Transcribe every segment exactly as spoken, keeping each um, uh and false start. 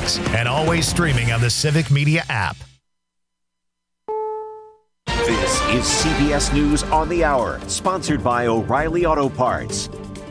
Mornings, and always streaming on the Civic Media app. This is C B S News on the Hour, sponsored by O'Reilly Auto Parts.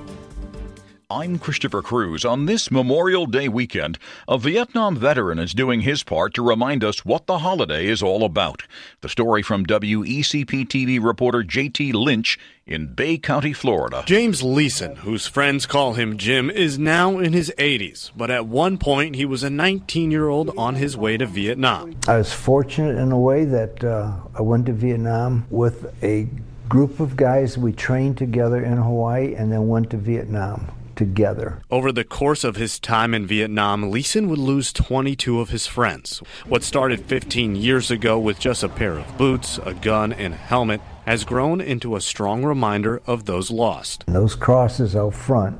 I'm Christopher Cruz. On this Memorial Day weekend, a Vietnam veteran is doing his part to remind us what the holiday is all about. The story from W E C P T V reporter J T Lynch in Bay County, Florida. James Leeson, whose friends call him Jim, is now in his eighties, but at one point he was a nineteen-year-old on his way to Vietnam. I was fortunate in a way that uh, I went to Vietnam with a group of guys. We trained together in Hawaii and then went to Vietnam together. Over the course of his time in Vietnam, Leeson would lose twenty-two of his friends. What started fifteen years ago with just a pair of boots, a gun, and a helmet has grown into a strong reminder of those lost. And those crosses out front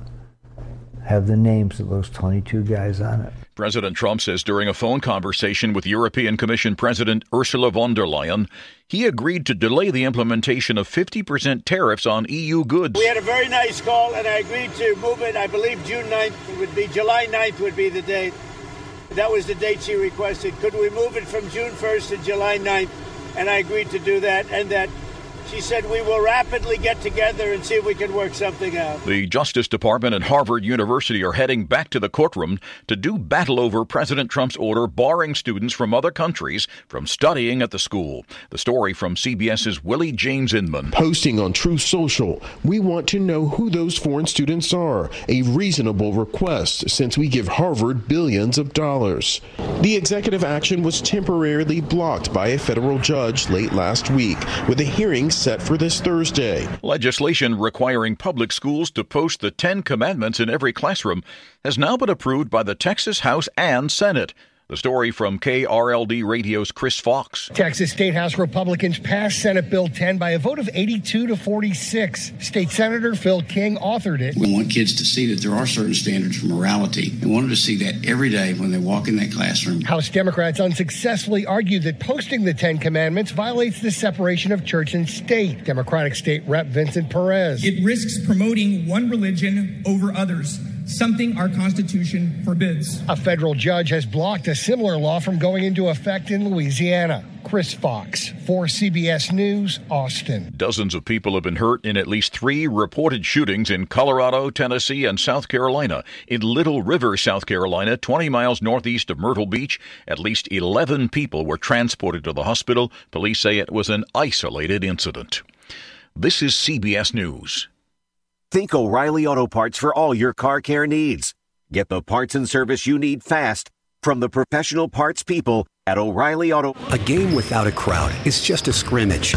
have the names of those twenty-two guys on it. President Trump says during a phone conversation with European Commission President Ursula von der Leyen, he agreed to delay the implementation of fifty percent tariffs on E U goods. We had a very nice call, and I agreed to move it. I believe June ninth would be, July ninth would be the date. That was the date she requested. Could we move it from June first to July ninth? And I agreed to do that, and that she said we will rapidly get together and see if we can work something out. The Justice Department and Harvard University are heading back to the courtroom to do battle over President Trump's order barring students from other countries from studying at the school. The story from CBS's Willie James Inman. Posting on Truth Social, we want to know who those foreign students are. A reasonable request since we give Harvard billions of dollars. The executive action was temporarily blocked by a federal judge late last week with a hearing set for this Thursday. Legislation requiring public schools to post the Ten Commandments in every classroom has now been approved by the Texas House and Senate. The story from K R L D Radio's Chris Fox. Texas State House Republicans passed Senate Bill ten by a vote of eighty-two to forty-six. State Senator Phil King authored it. We want kids to see that there are certain standards for morality and want them to see that every day when they walk in that classroom. House Democrats unsuccessfully argued that posting the Ten Commandments violates the separation of church and state. Democratic State Rep Vincent Perez. It risks promoting one religion over others, something our Constitution forbids. A federal judge has blocked a similar law from going into effect in Louisiana. Chris Fox for C B S News, Austin. Dozens of people have been hurt in at least three reported shootings in Colorado, Tennessee, and South Carolina. In Little River, South Carolina, twenty miles northeast of Myrtle Beach, at least eleven people were transported to the hospital. Police say it was an isolated incident. This is C B S News. Think O'Reilly Auto Parts for all your car care needs. Get the parts and service you need fast from the professional parts people at O'Reilly Auto. A game without a crowd is just a scrimmage.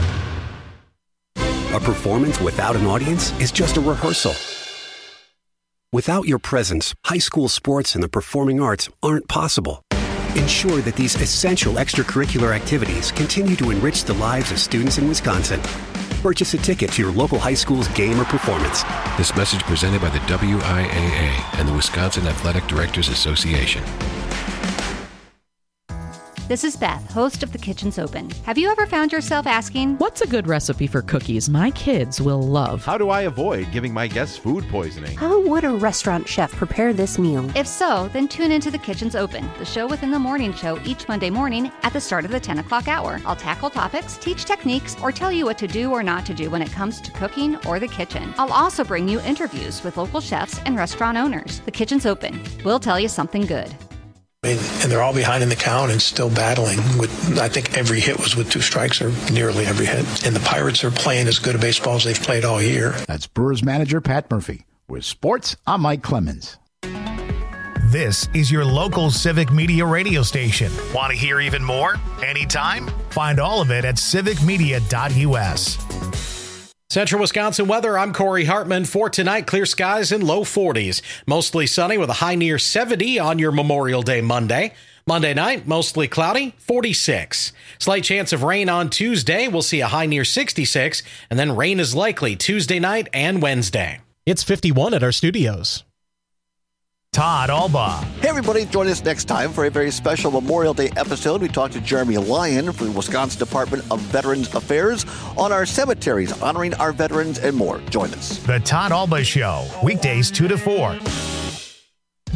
A performance without an audience is just a rehearsal. Without your presence, high school sports and the performing arts aren't possible. Ensure that these essential extracurricular activities continue to enrich the lives of students in Wisconsin. Purchase a ticket to your local high school's game or performance. This message presented by the W I A A and the Wisconsin Athletic Directors Association. This is Beth, host of The Kitchen's Open. Have you ever found yourself asking, what's a good recipe for cookies my kids will love? How do I avoid giving my guests food poisoning? How would a restaurant chef prepare this meal? If so, then tune into The Kitchen's Open, the show within the morning show each Monday morning at the start of the ten o'clock hour. I'll tackle topics, teach techniques, or tell you what to do or not to do when it comes to cooking or the kitchen. I'll also bring you interviews with local chefs and restaurant owners. The Kitchen's Open. We'll tell you something good. And they're all behind in the count and still battling. With, I think every hit was with two strikes, or nearly every hit. And the Pirates are playing as good a baseball as they've played all year. That's Brewers manager Pat Murphy. With sports, I'm Mike Clemens. This is your local Civic Media radio station. Want to hear even more? Anytime? Find all of it at civic media dot U S. Central Wisconsin weather, I'm Corey Hartman. For tonight, clear skies in low forties. Mostly sunny with a high near seventy on your Memorial Day Monday. Monday night, mostly cloudy, forty-six. Slight chance of rain on Tuesday. We'll see a high near sixty-six. And then rain is likely Tuesday night and Wednesday. It's fifty-one at our studios. Todd Alba. Hey, everybody. Join us next time for a very special Memorial Day episode. We talked to Jeremy Lyon from the Wisconsin Department of Veterans Affairs on our cemeteries, honoring our veterans and more. Join us. The Todd Alba Show, weekdays two to four.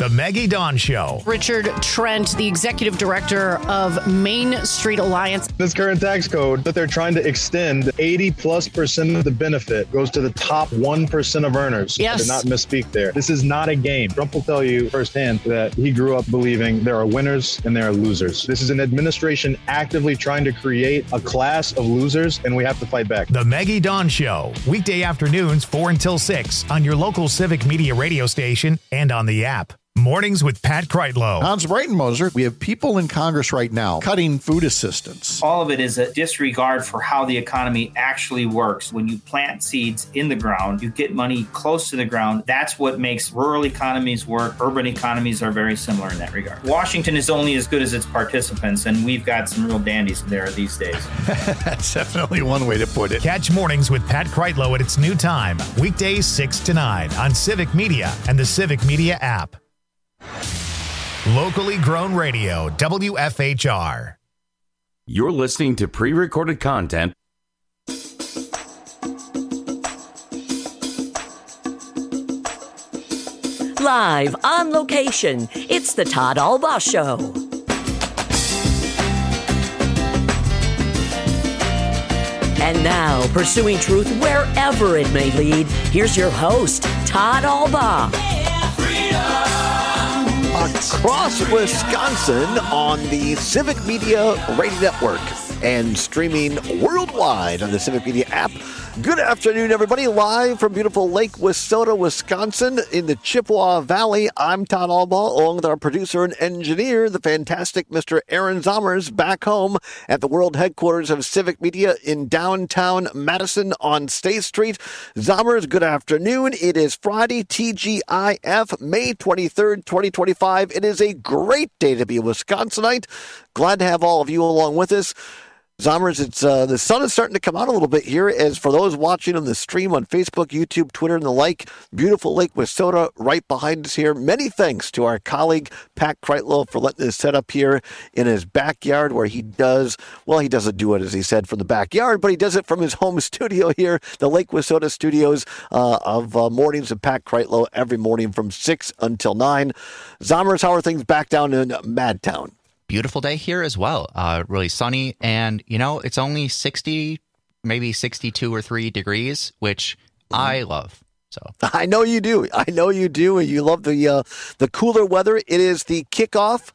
The Maggie Dawn Show. Richard Trent, the executive director of Main Street Alliance. This current tax code that they're trying to extend, eighty plus percent of the benefit goes to the top one percent of earners. Yes. I did not misspeak there. This is not a game. Trump will tell you firsthand that he grew up believing there are winners and there are losers. This is an administration actively trying to create a class of losers, and we have to fight back. The Maggie Dawn Show. Weekday afternoons, four until six on your local Civic Media radio station and on the app. Mornings with Pat Kreitlow. Hans Breitenmoser, we have people in Congress right now cutting food assistance. All of it is a disregard for how the economy actually works. When you plant seeds in the ground, you get money close to the ground. That's what makes rural economies work. Urban economies are very similar in that regard. Washington is only as good as its participants, and we've got some real dandies there these days. That's definitely one way to put it. Catch Mornings with Pat Kreitlow at its new time, weekdays six to nine on Civic Media and the Civic Media app. Locally grown radio, W F H R. You're listening to pre-recorded content. Live on location, it's the Todd Albaugh Show. And now, pursuing truth wherever it may lead, here's your host, Todd Albaugh. Across Wisconsin on the Civic Media Radio Network and streaming worldwide on the Civic Media app. Good afternoon, everybody. Live from beautiful Lake Wissota, Wisconsin in the Chippewa Valley. I'm Todd Albaugh, along with our producer and engineer, the fantastic Mister Aaron Zommers, back home at the world headquarters of Civic Media in downtown Madison on State Street. Zommers, good afternoon. It is Friday, T G I F, May twenty-third, twenty twenty-five. It is a great day to be a Wisconsinite. Glad to have all of you along with us. Zommers, it's uh, the sun is starting to come out a little bit here. As for those watching on the stream on Facebook, YouTube, Twitter, and the like, beautiful Lake Wissota right behind us here. Many thanks to our colleague Pat Kreitlow for letting us set up here in his backyard, where he does, well, he doesn't do it, as he said, from the backyard, but he does it from his home studio here, the Lake Wissota studios uh, of uh, Mornings with Pat Kreitlow every morning from six until nine. Zommers, how are things back down in Madtown? Beautiful day here as well. Uh, really sunny. And, you know, it's only sixty, maybe sixty-two or three degrees, which mm. I love. So I know you do. I know you do. And you love the uh, the cooler weather. It is the kickoff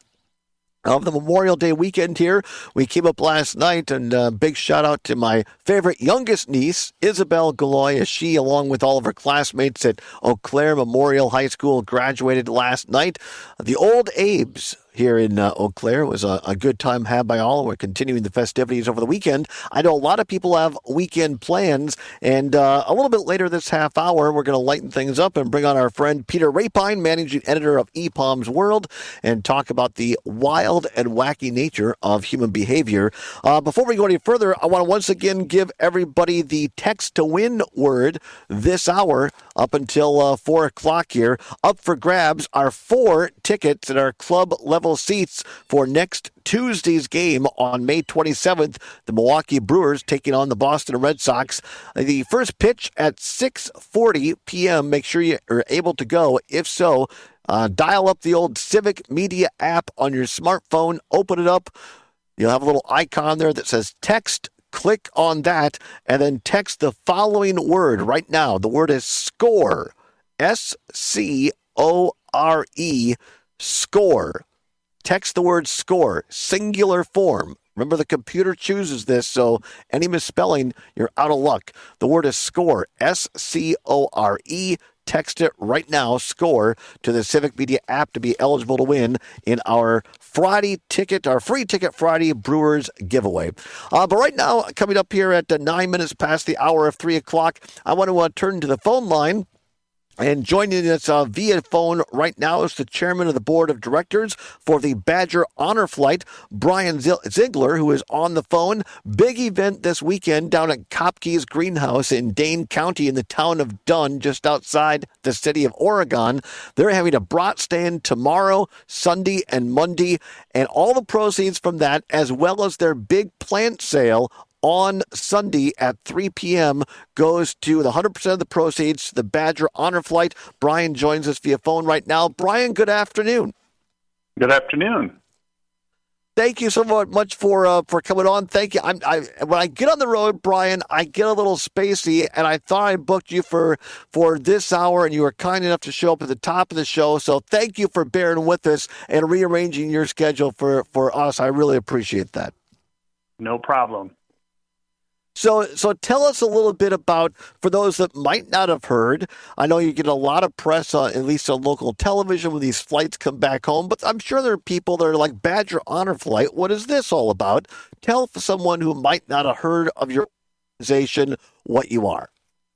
of the Memorial Day weekend here. We came up last night, and uh, big shout out to my favorite youngest niece, Isabel Galoy, as she, along with all of her classmates at Eau Claire Memorial High School, graduated last night. The old Abes here in uh, Eau Claire was a, a good time had by all. We're continuing the festivities over the weekend. I know a lot of people have weekend plans, and uh, a little bit later this half hour, we're going to lighten things up and bring on our friend Peter Rapine, managing editor of E P O M's World, and talk about the wild and wacky nature of human behavior. Uh, before we go any further, I want to once again give everybody the text to win word this hour up until uh, four o'clock here. Up for grabs are four tickets at our club level seats for next Tuesday's game on May twenty-seventh. The Milwaukee Brewers taking on the Boston Red Sox. The first pitch at six forty p.m. Make sure you are able to go. If so, uh, dial up the old Civic Media app on your smartphone. Open it up. You'll have a little icon there that says text. Click on that and then text the following word right now. The word is SCORE. S C O R E. SCORE. Text the word SCORE, singular form. Remember, the computer chooses this, so any misspelling, you're out of luck. The word is SCORE, S C O R E. Text it right now, SCORE, to the Civic Media app to be eligible to win in our Friday ticket, our free ticket Friday Brewers giveaway. Uh, but right now, coming up here at uh, nine minutes past the hour of three o'clock, I want to uh, turn to the phone line. And joining us uh, via phone right now is the chairman of the board of directors for the Badger Honor Flight, Brian Ziegler, who is on the phone. Big event this weekend down at Kopke's Greenhouse in Dane County in the town of Dunn, just outside the city of Oregon. They're having a brat stand tomorrow, Sunday, and Monday, and all the proceeds from that, as well as their big plant sale, on Sunday at three p.m. goes to the one hundred percent of the proceeds to the Badger Honor Flight. Brian joins us via phone right now. Brian, good afternoon. Good afternoon. Thank you so much for uh, for coming on. Thank you. I'm, I when I get on the road, Brian, I get a little spacey, and I thought I booked you for for this hour, and you were kind enough to show up at the top of the show. So thank you for bearing with us and rearranging your schedule for, for us. I really appreciate that. No problem. So, so tell us a little bit about, for those that might not have heard, I know you get a lot of press, uh, at least on local television, when these flights come back home, but I'm sure there are people that are like, Badger Honor Flight, what is this all about? Tell someone who might not have heard of your organization what you are.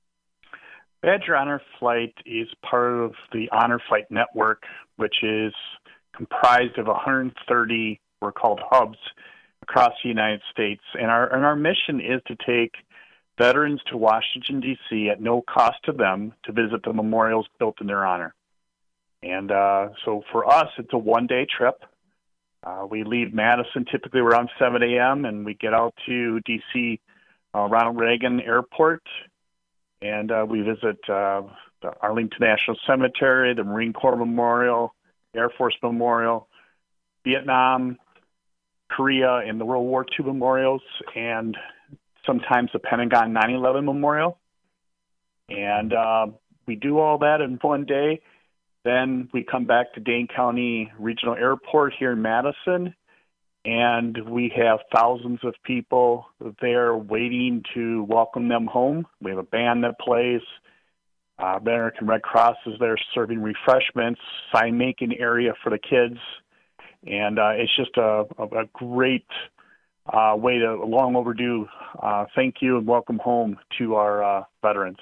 Badger Honor Flight is part of the Honor Flight Network, which is comprised of one hundred thirty, we're called hubs, across the United States. And our and our mission is to take veterans to Washington, D C at no cost to them to visit the memorials built in their honor. And uh, so for us, it's a one-day trip. Uh, we leave Madison typically around seven a.m. and we get out to D C uh, Ronald Reagan Airport, and uh, we visit uh, the Arlington National Cemetery, the Marine Corps Memorial, Air Force Memorial, Vietnam, Korea, and the World War Two memorials, and sometimes the Pentagon nine eleven memorial. And uh, we do all that in one day. Then we come back to Dane County Regional Airport here in Madison, and we have thousands of people there waiting to welcome them home. We have a band that plays. Uh, American Red Cross is there serving refreshments, sign-making area for the kids. And uh, it's just a, a great uh, way to, a long overdue uh, thank you and welcome home to our uh, veterans.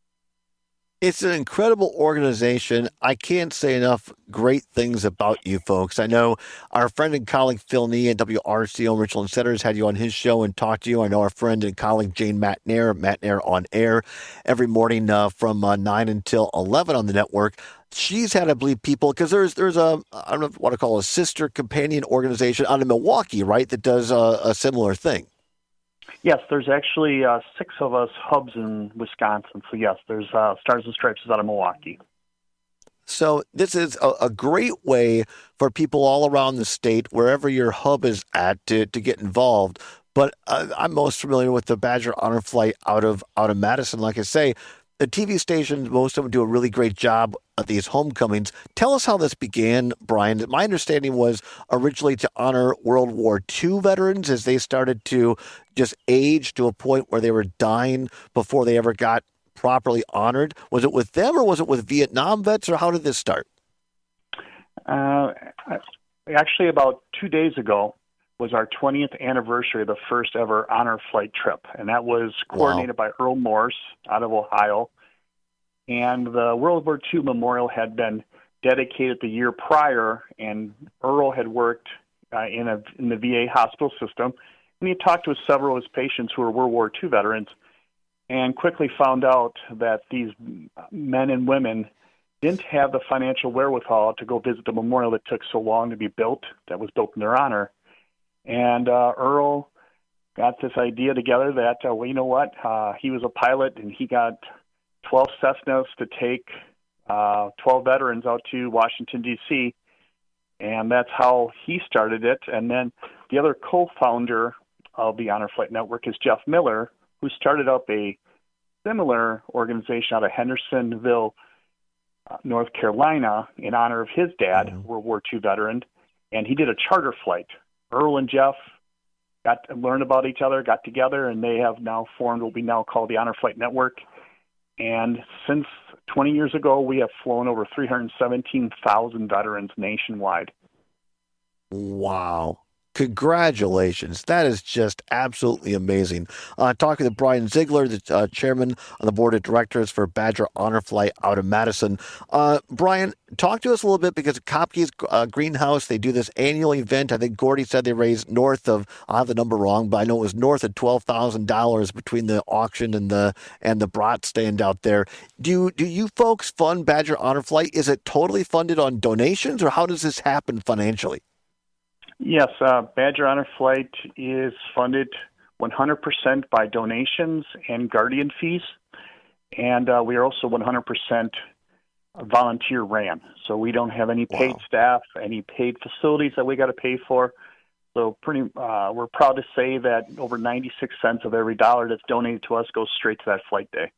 It's an incredible organization. I can't say enough great things about you folks. I know our friend and colleague Phil Nee at W R C O Richland Center has had you on his show and talked to you. I know our friend and colleague Jane Matnair, Matnair on Air, every morning uh, from uh, nine until eleven on the network. She's had, I believe, people, because there's there's a, I don't know what to call it, a sister companion organization out of Milwaukee, right, that does a, a similar thing. Yes, there's actually uh, six of us hubs in Wisconsin. So, yes, there's uh, Stars and Stripes out of Milwaukee. So this is a, a great way for people all around the state, wherever your hub is at, to, to get involved. But uh, I'm most familiar with the Badger Honor Flight out of out of Madison. Like I say, the T V stations, most of them do a really great job at these homecomings. Tell us how this began, Brian. My understanding was originally to honor World War Two veterans as they started to just age to a point where they were dying before they ever got properly honored. Was it with them or was it with Vietnam vets, or how did this start? Uh, actually, about two days ago was our twentieth anniversary of the first ever honor flight trip, and that was coordinated wow. by Earl Morse out of Ohio. And the World War Two memorial had been dedicated the year prior, and Earl had worked uh, in a in the V A hospital system, and he had talked with several of his patients who were World War Two veterans, and quickly found out that these men and women didn't have the financial wherewithal to go visit the memorial that took so long to be built, that was built in their honor. And uh, Earl got this idea together that, uh, well, you know what, uh, he was a pilot, and he got twelve Cessnas to take uh, twelve veterans out to Washington, D C, and that's how he started it. And then the other co-founder of the Honor Flight Network is Jeff Miller, who started up a similar organization out of Hendersonville, uh, North Carolina, in honor of his dad, mm-hmm. World War Two veteran, and he did a charter flight. Earl and Jeff got to learn about each other, got together, and they have now formed what we now call the Honor Flight Network. And since twenty years ago, we have flown over three hundred seventeen thousand veterans nationwide. Wow. Congratulations. That is just absolutely amazing. Uh, talking to Brian Ziegler, the uh, chairman on the board of directors for Badger Honor Flight out of Madison. Uh, Brian, talk to us a little bit, because Kopke's uh, Greenhouse, they do this annual event. I think Gordy said they raised north of, I have the number wrong, but I know it was north of twelve thousand dollars between the auction and the and the brat stand out there. Do, do you folks fund Badger Honor Flight? Is it totally funded on donations, or how does this happen financially? Yes, uh, Badger Honor Flight is funded one hundred percent by donations and guardian fees. And uh, we are also one hundred percent volunteer ran. So we don't have any paid wow. staff, any paid facilities that we got to pay for. So pretty, uh, we're proud to say that over ninety-six cents of every dollar that's donated to us goes straight to that flight day.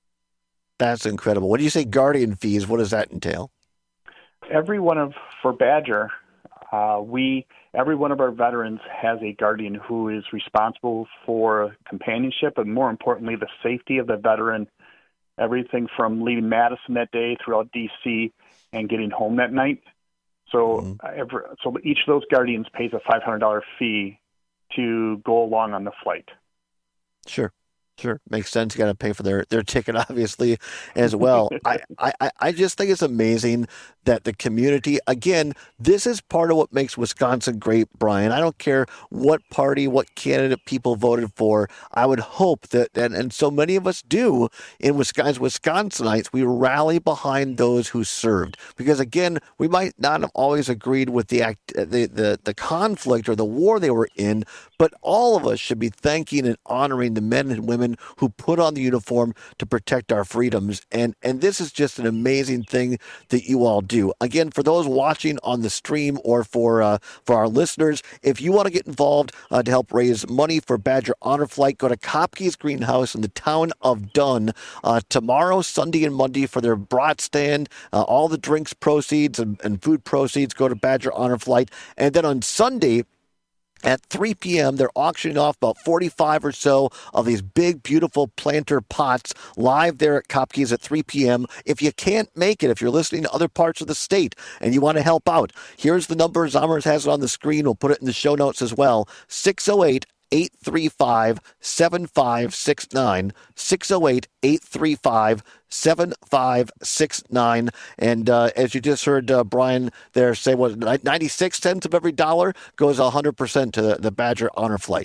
That's incredible. When you say guardian fees, what does that entail? Every one of, for Badger, uh, we, every one of our veterans has a guardian who is responsible for companionship and, more importantly, the safety of the veteran. Everything from leaving Madison that day throughout D C and getting home that night. So, mm-hmm. every, so each of those guardians pays a five hundred dollars fee to go along on the flight. Sure. Sure. Makes sense. You got to pay for their, their ticket, obviously, as well. I, I, I just think it's amazing that the community, again, this is part of what makes Wisconsin great, Brian. I don't care what party, what candidate people voted for. I would hope that, and, and so many of us do in Wisconsin, Wisconsinites, we rally behind those who served. Because, again, we might not have always agreed with the, act, the, the, the conflict or the war they were in, but all of us should be thanking and honoring the men and women who put on the uniform to protect our freedoms. And and this is just an amazing thing that you all do. Again, for those watching on the stream or for uh, for our listeners, if you want to get involved uh, to help raise money for Badger Honor Flight, go to Kopke's Greenhouse in the town of Dunn uh, tomorrow, Sunday, and Monday for their brat stand. Uh, all the drinks proceeds and, and food proceeds go to Badger Honor Flight. And then on Sunday, at three p.m., they're auctioning off about forty-five or so of these big, beautiful planter pots live there at Kopke's at three p.m. If you can't make it, if you're listening to other parts of the state and you want to help out, here's the number. Zommers has it on the screen. We'll put it in the show notes as well. six oh eight, eight three five, seven five six nine. six oh eight, eight three five, seven five six nine. And uh, as you just heard uh, Brian there say, what, ninety-six cents of every dollar goes one hundred percent to the, the Badger Honor Flight.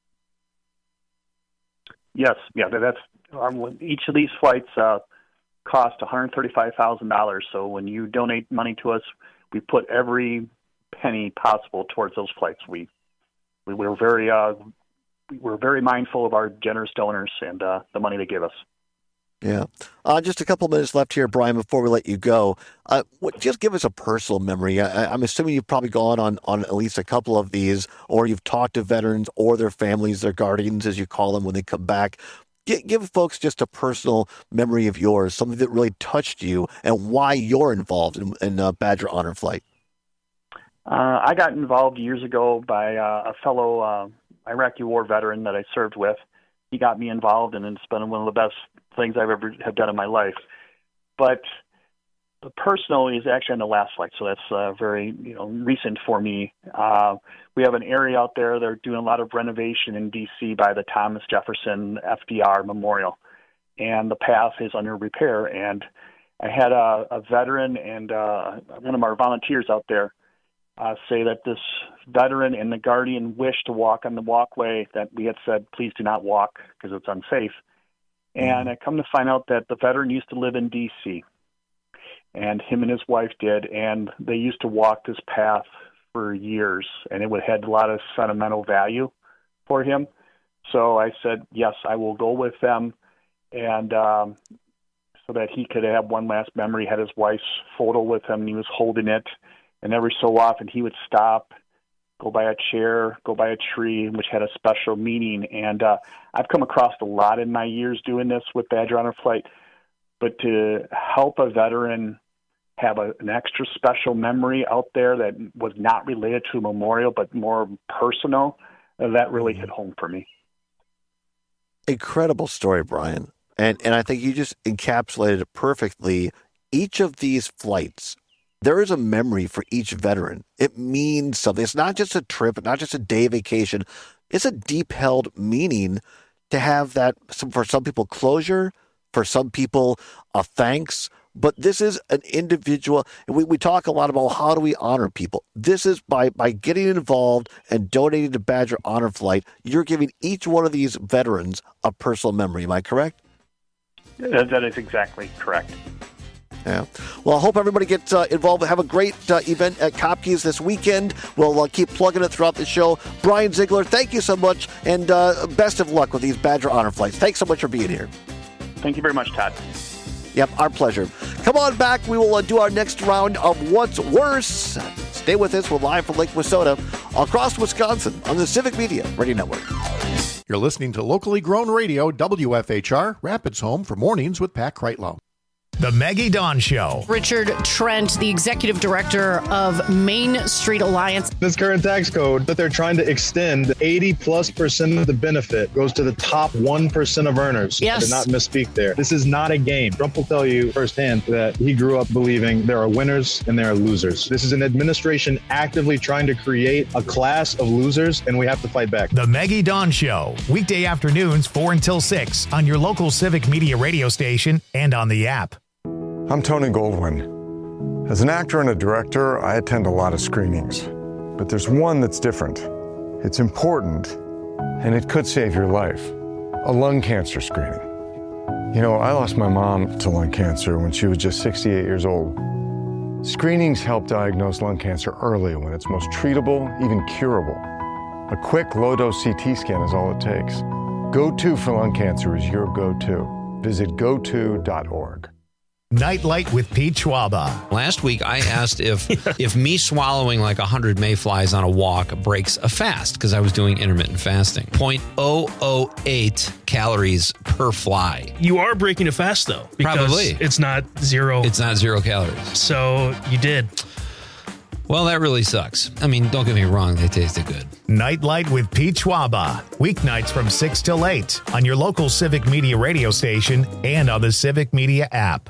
Yes, yeah, that's um, each of these flights uh, cost one hundred thirty-five thousand dollars. So when you donate money to us, we put every penny possible towards those flights. We we were very uh, we're very mindful of our generous donors and uh, the money they give us. Yeah. Uh, just a couple minutes left here, Brian, before we let you go. Uh, what, just give us a personal memory. I, I'm assuming you've probably gone on, on at least a couple of these, or you've talked to veterans or their families, their guardians, as you call them, when they come back. G- give folks just a personal memory of yours, something that really touched you and why you're involved in, in uh, Badger Honor Flight. Uh, I got involved years ago by uh, a fellow uh, Iraqi war veteran that I served with. He got me involved, and it's been one of the best things I've ever have done in my life. But the personal is actually on the last flight, so that's uh, very you know recent for me. Uh, we have an area out there. They're doing a lot of renovation in D C by the Thomas Jefferson F D R Memorial, and the path is under repair. And I had a, a veteran and uh, one of our volunteers out there uh, say that this veteran and the guardian wished to walk on the walkway that we had said, please do not walk because it's unsafe. And I come to find out that the veteran used to live in D C, and him and his wife did, and they used to walk this path for years, and it would had a lot of sentimental value for him. So I said, yes, I will go with them, and um, so that he could have one last memory. He had his wife's photo with him, and he was holding it, and every so often he would stop, go by a chair, go by a tree, which had a special meaning. And uh, I've come across a lot in my years doing this with Badger Honor Flight, but to help a veteran have a, an extra special memory out there that was not related to a memorial, but more personal, uh, that really hit home for me. Incredible story, Brian. And, and I think you just encapsulated it perfectly. Each of these flights, there is a memory for each veteran. It means something. It's not just a trip, not just a day vacation. It's a deep-held meaning to have that, for some people, closure, for some people, a thanks. But this is an individual. We, we talk a lot about how do we honor people. This is by, by getting involved and donating to Badger Honor Flight, you're giving each one of these veterans a personal memory. Am I correct? That is exactly correct. Yeah. Well, I hope everybody gets uh, involved. Have a great uh, event at Kopke's this weekend. We'll uh, keep plugging it throughout the show. Brian Ziegler, thank you so much, and uh, best of luck with these Badger Honor Flights. Thanks so much for being here. Thank you very much, Todd. Yep, our pleasure. Come on back. We will uh, do our next round of What's Worse. Stay with us. We're live from Lake Wissota across Wisconsin on the Civic Media Radio Network. You're listening to locally grown radio, W F H R, Rapids Home for Mornings with Pat Kreitlow. The Maggie Dawn Show. Richard Trent, the executive director of Main Street Alliance. This current tax code that they're trying to extend, eighty plus percent of the benefit goes to the top one percent of earners. Yes. I did not misspeak there. This is not a game. Trump will tell you firsthand that he grew up believing there are winners and there are losers. This is an administration actively trying to create a class of losers, and we have to fight back. The Maggie Dawn Show. Weekday afternoons, four until six on your local Civic Media radio station and on the app. I'm Tony Goldwyn. As an actor and a director, I attend a lot of screenings. But there's one that's different. It's important, and it could save your life. A lung cancer screening. You know, I lost my mom to lung cancer when she was just sixty-eight years old. Screenings help diagnose lung cancer early when it's most treatable, even curable. A quick, low-dose C T scan is all it takes. Go To for lung cancer is your go-to. Visit go to dot org. Nightlight with Pete Schwaba. Last week, I asked if if me swallowing like one hundred mayflies on a walk breaks a fast, because I was doing intermittent fasting. zero point zero zero eight calories per fly. You are breaking a fast, though. Because Probably. It's not zero. It's not zero calories. So you did. Well, that really sucks. I mean, don't get me wrong, they tasted good. Nightlight with Pete Schwaba. Weeknights from six till eight on your local Civic Media radio station and on the Civic Media app.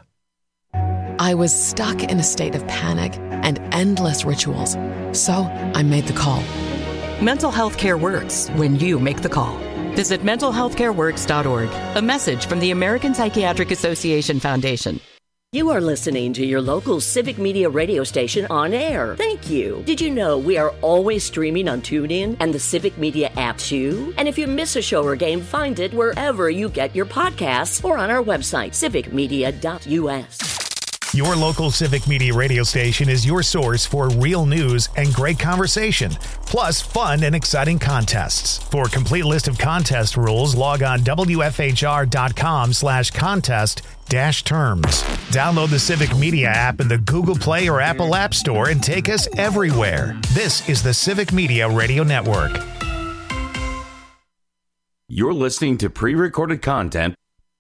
I was stuck in a state of panic and endless rituals, so I made the call. Mental health care works when you make the call. Visit mental health care works dot org. A message from the American Psychiatric Association Foundation. You are listening to your local Civic Media radio station on air. Thank you. Did you know we are always streaming on TuneIn and the Civic Media app too? And if you miss a show or game, find it wherever you get your podcasts or on our website, civic media dot u s. Your local Civic Media radio station is your source for real news and great conversation, plus fun and exciting contests. For a complete list of contest rules, log on W F H R dot com slash contest dash terms. Download the Civic Media app in the Google Play or Apple App Store and take us everywhere. This is the Civic Media Radio Network. You're listening to pre-recorded content.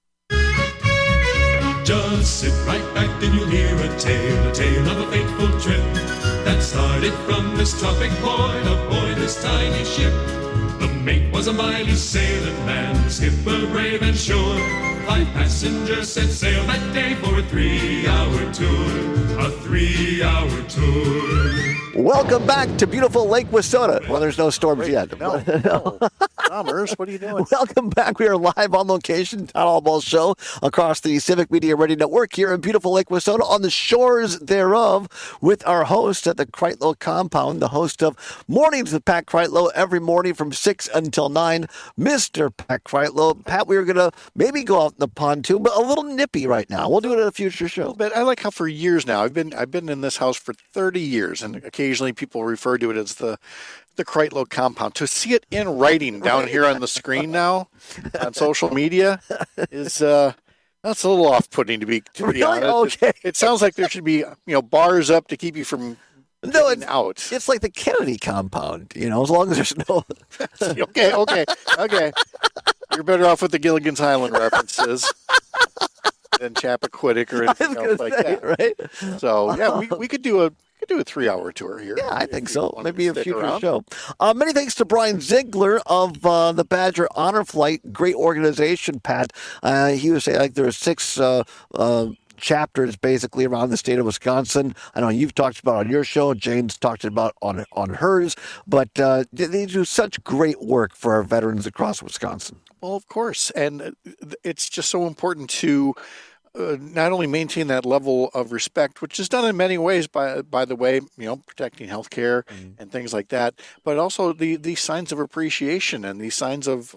Just sit right back and you'll hear a tale, a tale of a fateful trip that started from this tropic point aboard this tiny ship. The mate was a mighty sailing man, the skipper brave and sure. Five passengers set sail that day for a three-hour tour, a three-hour tour. Welcome back to beautiful Lake Wissota. Well, there's no storms yet. No, no. Commerce, what are you doing? Welcome back. We are live on location, Todd Albaugh Show, across the Civic Media Radio Network here in beautiful Lake Wissota, on the shores thereof, with our host at the Kreitlow compound, the host of Mornings with Pat Kreitlow, every morning from six until nine, Mister Pat Kreitlow. Pat, we were going to maybe go out in the pond too, but a little nippy right now. We'll do it at a future show. But I like how for years now, I've been I've been in this house for thirty years, and occasionally people refer to it as the the Kreitlow compound. To see it in writing down here on the screen now on social media is uh, that's a little off-putting to be to be Really? honest. Okay. It, it sounds like there should be you know bars up to keep you from No, it's out. It's like the Kennedy compound, you know, as long as there's no. okay, okay, okay. You're better off with the Gilligan's Island references than Chappaquiddick or anything else like say, that. Right? So yeah, we we could do a. Could do a three-hour tour here. Yeah, I think so. Maybe a future around. show. Uh, many thanks to Brian Ziegler of uh, the Badger Honor Flight. Great organization, Pat. Uh, he was saying like there are six uh, uh, chapters basically around the state of Wisconsin. I know you've talked about on your show. Jane's talked about on on hers. But uh, they do such great work for our veterans across Wisconsin. Well, of course, and it's just so important to. Uh, not only maintain that level of respect, which is done in many ways, by by the way, you know, protecting healthcare mm-hmm. and things like that, but also the these signs of appreciation and these signs of, of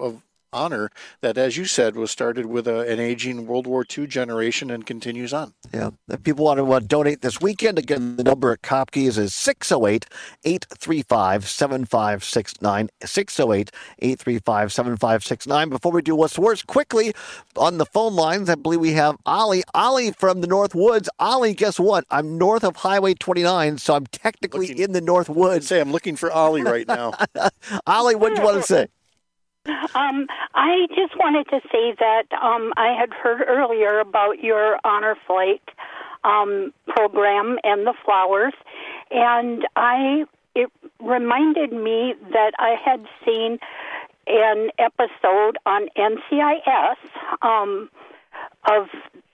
honor that, as you said, was started with a, an aging World War Two generation and continues on. Yeah. If people want to uh, donate this weekend, again, the number at Kopke's is six oh eight, eight three five, seven five six nine, six oh eight, eight three five, seven five six nine. Before we do What's Worse, quickly on the phone lines, I believe we have Ollie. Ollie from the North Woods. Ollie, guess what? I'm north of Highway twenty-nine, so I'm technically looking, in the North Woods. Say, I'm looking for Ollie right now. Ollie, what do you want to say? Um, I just wanted to say that um, I had heard earlier about your Honor Flight um, program and the flowers, and I it reminded me that I had seen an episode on N C I S um, of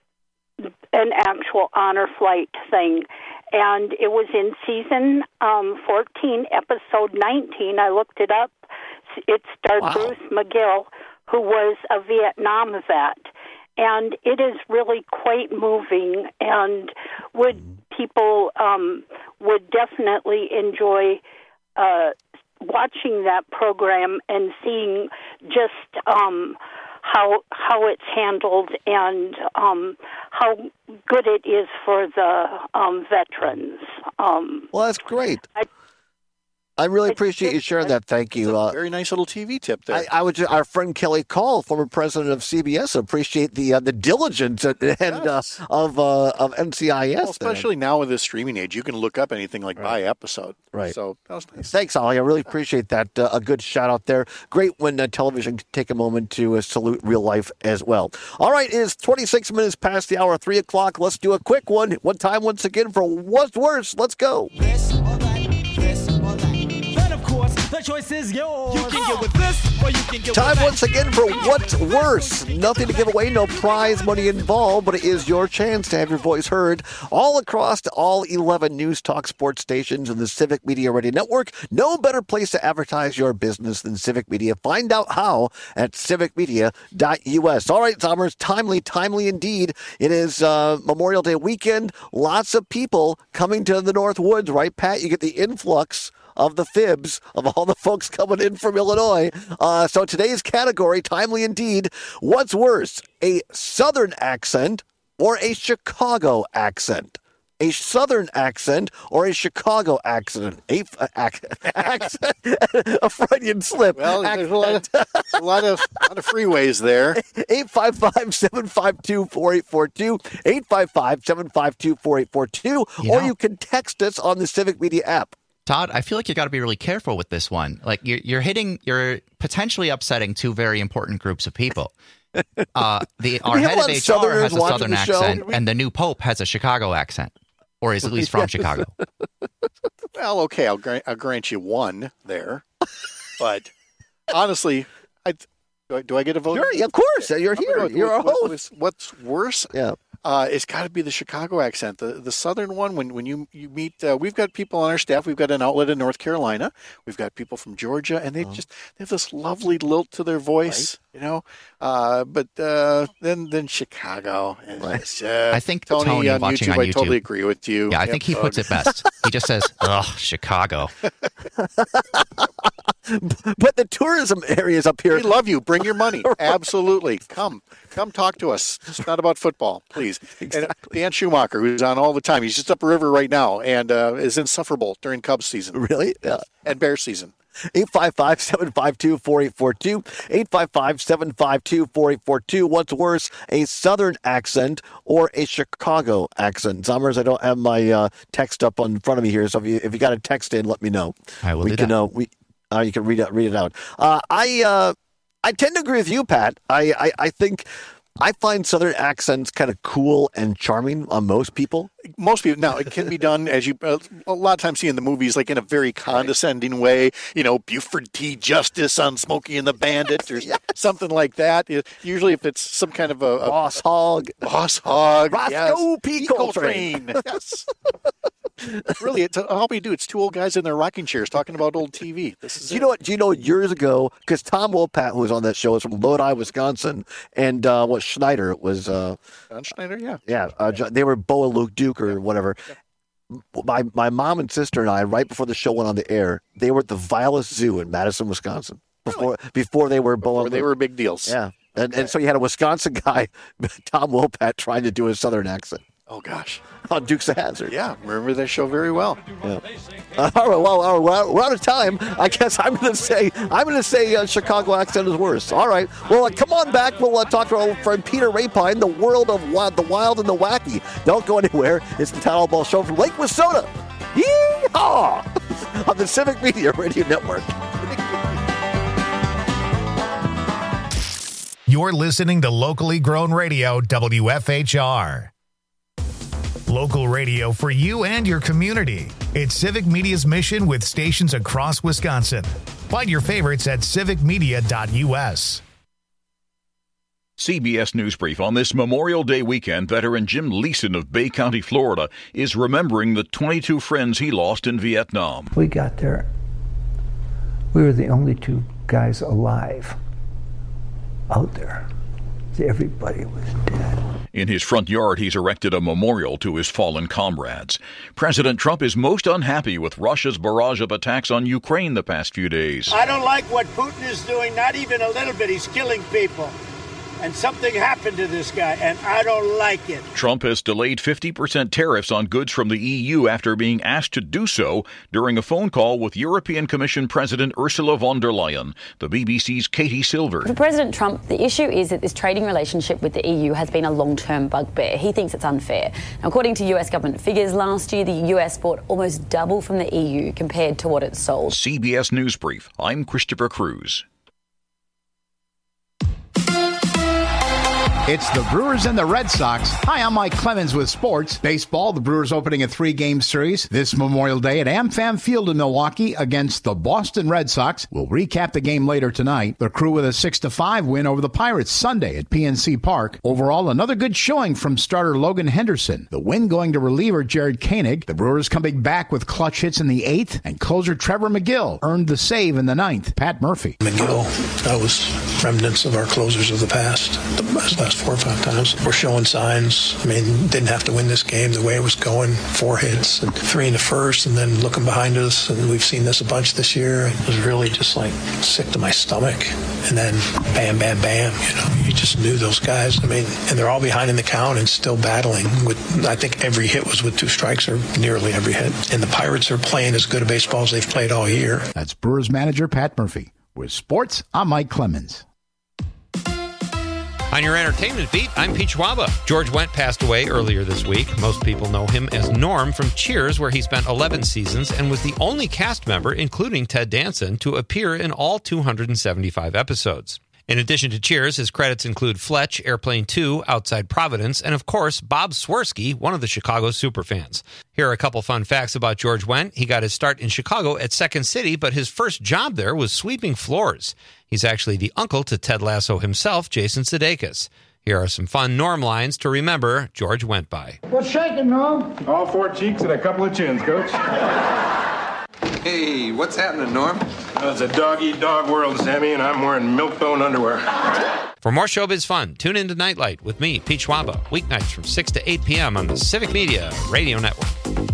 an actual Honor Flight thing, and it was in season um, fourteen, episode nineteen. I looked it up. It starred wow. Bruce McGill, who was a Vietnam vet, and it is really quite moving, and would people um, would definitely enjoy uh, watching that program and seeing just um, how how it's handled and um, how good it is for the um, veterans. Um, well, that's great. I, I really appreciate you sharing that. Thank you. Uh, very nice little T V tip there. I, I would. Our friend Kelly Call, former president of C B S, appreciate the uh, the diligence and, and yes. uh, of uh, of N C I S. Well, especially now with this streaming age, you can look up anything like right. by episode. Right. So that was nice. Thanks, Ollie. I really appreciate that. Uh, a good shout out there. Great when uh, television can take a moment to uh, salute real life as well. All right, it is twenty-six minutes past the hour, three o'clock. Let's do a quick one. One time once again for What's Worse. Let's go. This or that, this or that. Then, of course, the choice is yours. You can get with this or you can get Time with once again for What's Worse. Nothing to give away, no prize money involved, but it is your chance to have your voice heard all across all eleven News Talk sports stations in the Civic Media Radio Network. No better place to advertise your business than Civic Media. Find out how at civic media dot u s. All right, Zommers, timely, timely indeed. It is uh, Memorial Day weekend. Lots of people coming to the North Woods, right, Pat? You get the influx of the fibs of all the folks coming in from Illinois. Uh, so today's category, timely indeed. What's worse, a Southern accent or a Chicago accent? A Southern accent or a Chicago accent? A, uh, ac- accent? A Freudian slip. Well, there's a lot, of, a lot of lot of freeways there. eight five five, seven five two, four eight four two, eight five five, seven five two, four eight four two, you or know, you can text us on the Civic Media app. Todd, I feel like you got to be really careful with this one. Like you're, you're hitting, you're potentially upsetting two very important groups of people. Uh, the our head of H R has a Southern accent, and the new Pope has a Chicago accent, or is at least from yes. Chicago. Well, okay, I'll grant, I'll grant you one there, but honestly, I do I, do I get a vote? Sure, yeah, of course, you're I'm here. You're our host. What's worse? Yeah. Uh, it's got to be the Chicago accent, the the Southern one. When when you you meet, uh, we've got people on our staff. We've got an outlet in North Carolina. We've got people from Georgia, and they oh. just they have this lovely lilt to their voice, right. you know. Uh, but uh, then then Chicago. Right. Uh, I think Tony, Tony on watching YouTube, on YouTube. I totally agree with you. Yeah, I think he puts it best. He just says, "Ugh, Chicago." But the tourism areas up here. We love you. Bring your money. Absolutely. Come. Come talk to us. It's not about football, please. Exactly. And Dan Schumacher, who's on all the time, he's just up river right now and uh, is insufferable during Cubs season. Really? Yeah. And Bear season. eight five five, seven five two, four eight four two, eight five five, seven five two, four eight four two. What's worse, a Southern accent or a Chicago accent? Zommers, I don't have my uh, text up in front of me here, so if you, if you got a text in, let me know. I will we do can, that. Uh, we, uh, you can read it, read it out. Uh, I uh, I tend to agree with you, Pat. I, I, I think I find Southern accents kind of cool and charming on most people. Most people. Now, it can be done, as you uh, a lot of times see in the movies, like in a very condescending way. You know, Buford T. Justice on Smokey and the Bandit or yes. something like that. Usually if it's some kind of a... a Boss Hog. Boss Hog. Roscoe yes. P. Coltrane. Coltrane. Yes. Really, it's, all we do, it's two old guys in their rocking chairs talking about old T V. This is do you it. know what? Do you know years ago? Because Tom Wopat, who was on that show, is from Lodi, Wisconsin, and uh, what Schneider was. Uh, John Schneider, yeah, yeah. Uh, they were Bo and Luke Duke or whatever. Yeah. My my mom and sister and I, right before the show went on the air, they were at the Vilas Zoo in Madison, Wisconsin. before before they were before they were big deals. Yeah, and and so you had a Wisconsin guy, Tom Wopat, trying to do a Southern accent. Oh gosh, on Dukes of Hazzard. Yeah, remember that show very well. Yeah. Uh, all right, well, all right, we're out of time. I guess I'm going to say I'm going to say uh, Chicago accent is worse. All right, well, uh, come on back. We'll uh, talk to our old friend Peter Rapine, the world of wild, the wild and the wacky. Don't go anywhere. It's the Town Hall Ball Show from Lake Wissota. Yeehaw! On the Civic Media Radio Network. You're listening to locally grown radio, W F H R. Local radio for you and your community. It's Civic Media's mission with stations across Wisconsin. Find your favorites at civic media dot U S. C B S News Brief on this Memorial Day weekend. Veteran Jim Leeson of Bay County, Florida, is remembering the twenty-two friends he lost in Vietnam. We got there. We were the only two guys alive out there. Everybody was dead. In his front yard, he's erected a memorial to his fallen comrades. President Trump is most unhappy with Russia's barrage of attacks on Ukraine the past few days. I don't like what Putin is doing, not even a little bit. He's killing people. And something happened to this guy, and I don't like it. Trump has delayed fifty percent tariffs on goods from the E U after being asked to do so during a phone call with European Commission President Ursula von der Leyen. The B B C's Katie Silver. For President Trump, the issue is that this trading relationship with the E U has been a long-term bugbear. He thinks it's unfair. Now, according to U S government figures, last year the U S bought almost double from the E U compared to what it sold. C B S News Brief. I'm Christopher Cruz. It's the Brewers and the Red Sox. Hi, I'm Mike Clemens with sports. Baseball, the Brewers opening a three-game series this Memorial Day at AmFam Field in Milwaukee against the Boston Red Sox. We'll recap the game later tonight. The Crew with a six to five win over the Pirates Sunday at P N C Park. Overall, another good showing from starter Logan Henderson. The win going to reliever Jared Koenig. The Brewers coming back with clutch hits in the eighth, and closer Trevor McGill earned the save in the ninth. Pat Murphy. McGill, that was remnants of our closers of the past. The last four or five times. We're showing signs. I mean, didn't have to win this game the way it was going. Four hits and three in the first, and then looking behind us, and we've seen this a bunch this year. It was really just like sick to my stomach. And then bam, bam, bam. You know, you just knew those guys. I mean, and they're all behind in the count and still battling with, I think every hit was with two strikes or nearly every hit. And the Pirates are playing as good a baseball as they've played all year. That's Brewers manager Pat Murphy. With sports, I'm Mike Clemens. On your entertainment beat, I'm Pete Schwaba. George Wendt passed away earlier this week. Most people know him as Norm from Cheers, where he spent eleven seasons and was the only cast member, including Ted Danson, to appear in all two hundred seventy-five episodes. In addition to Cheers, his credits include Fletch, Airplane two, Outside Providence, and of course, Bob Swirsky, one of the Chicago superfans. Here are a couple fun facts about George Wendt. He got his start in Chicago at Second City, but his first job there was sweeping floors. He's actually the uncle to Ted Lasso himself, Jason Sudeikis. Here are some fun Norm lines to remember George Wendt by. What's shaking, Norm? All four cheeks and a couple of chins, Coach. Hey, what's happening, Norm? Uh, it's a dog-eat-dog world, Sammy, and I'm wearing milk-bone underwear. For more showbiz fun, tune in to Nightlight with me, Pete Schwaba, weeknights from six to eight p.m. on the Civic Media Radio Network.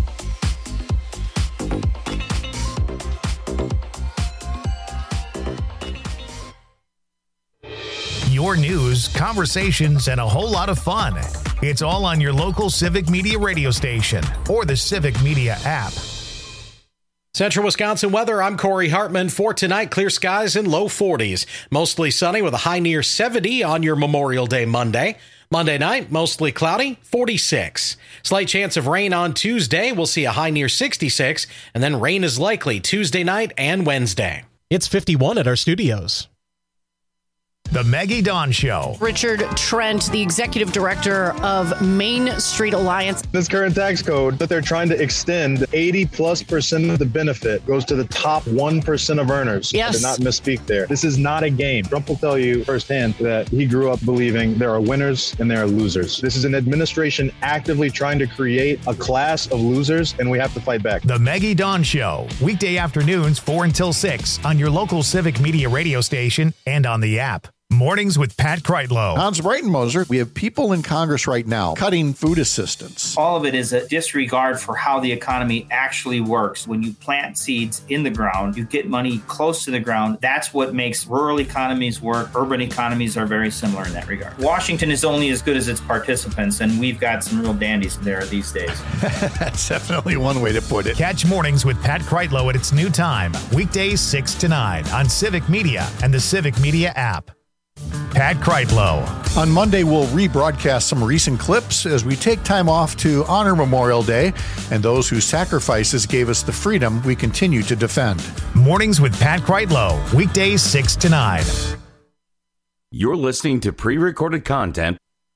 Your news, conversations, and a whole lot of fun. It's all on your local Civic Media radio station or the Civic Media app. Central Wisconsin weather, I'm Corey Hartman. For tonight, clear skies and low forties. Mostly sunny with a high near seventy on your Memorial Day Monday. Monday night, mostly cloudy, forty-six. Slight chance of rain on Tuesday. We'll see a high near sixty-six, and then rain is likely Tuesday night and Wednesday. It's fifty-one at our studios. The Maggie Dawn Show. Richard Trent, the executive director of Main Street Alliance. This current tax code that they're trying to extend, eighty plus percent of the benefit goes to the top one percent of earners. Yes. I did not misspeak there. This is not a game. Trump will tell you firsthand that he grew up believing there are winners and there are losers. This is an administration actively trying to create a class of losers, and we have to fight back. The Maggie Dawn Show. Weekday afternoons, four until six on your local Civic Media radio station and on the app. Mornings with Pat Kreitlow. Hans Breitenmoser, we have people in Congress right now cutting food assistance. All of it is a disregard for how the economy actually works. When you plant seeds in the ground, you get money close to the ground. That's what makes rural economies work. Urban economies are very similar in that regard. Washington is only as good as its participants, and we've got some real dandies there these days. That's definitely one way to put it. Catch Mornings with Pat Kreitlow at its new time, weekdays six to nine on Civic Media and the Civic Media app. Pat Kreitlow. On Monday, we'll rebroadcast some recent clips as we take time off to honor Memorial Day and those whose sacrifices gave us the freedom we continue to defend. Mornings with Pat Kreitlow, weekdays six to nine. You're listening to pre-recorded content.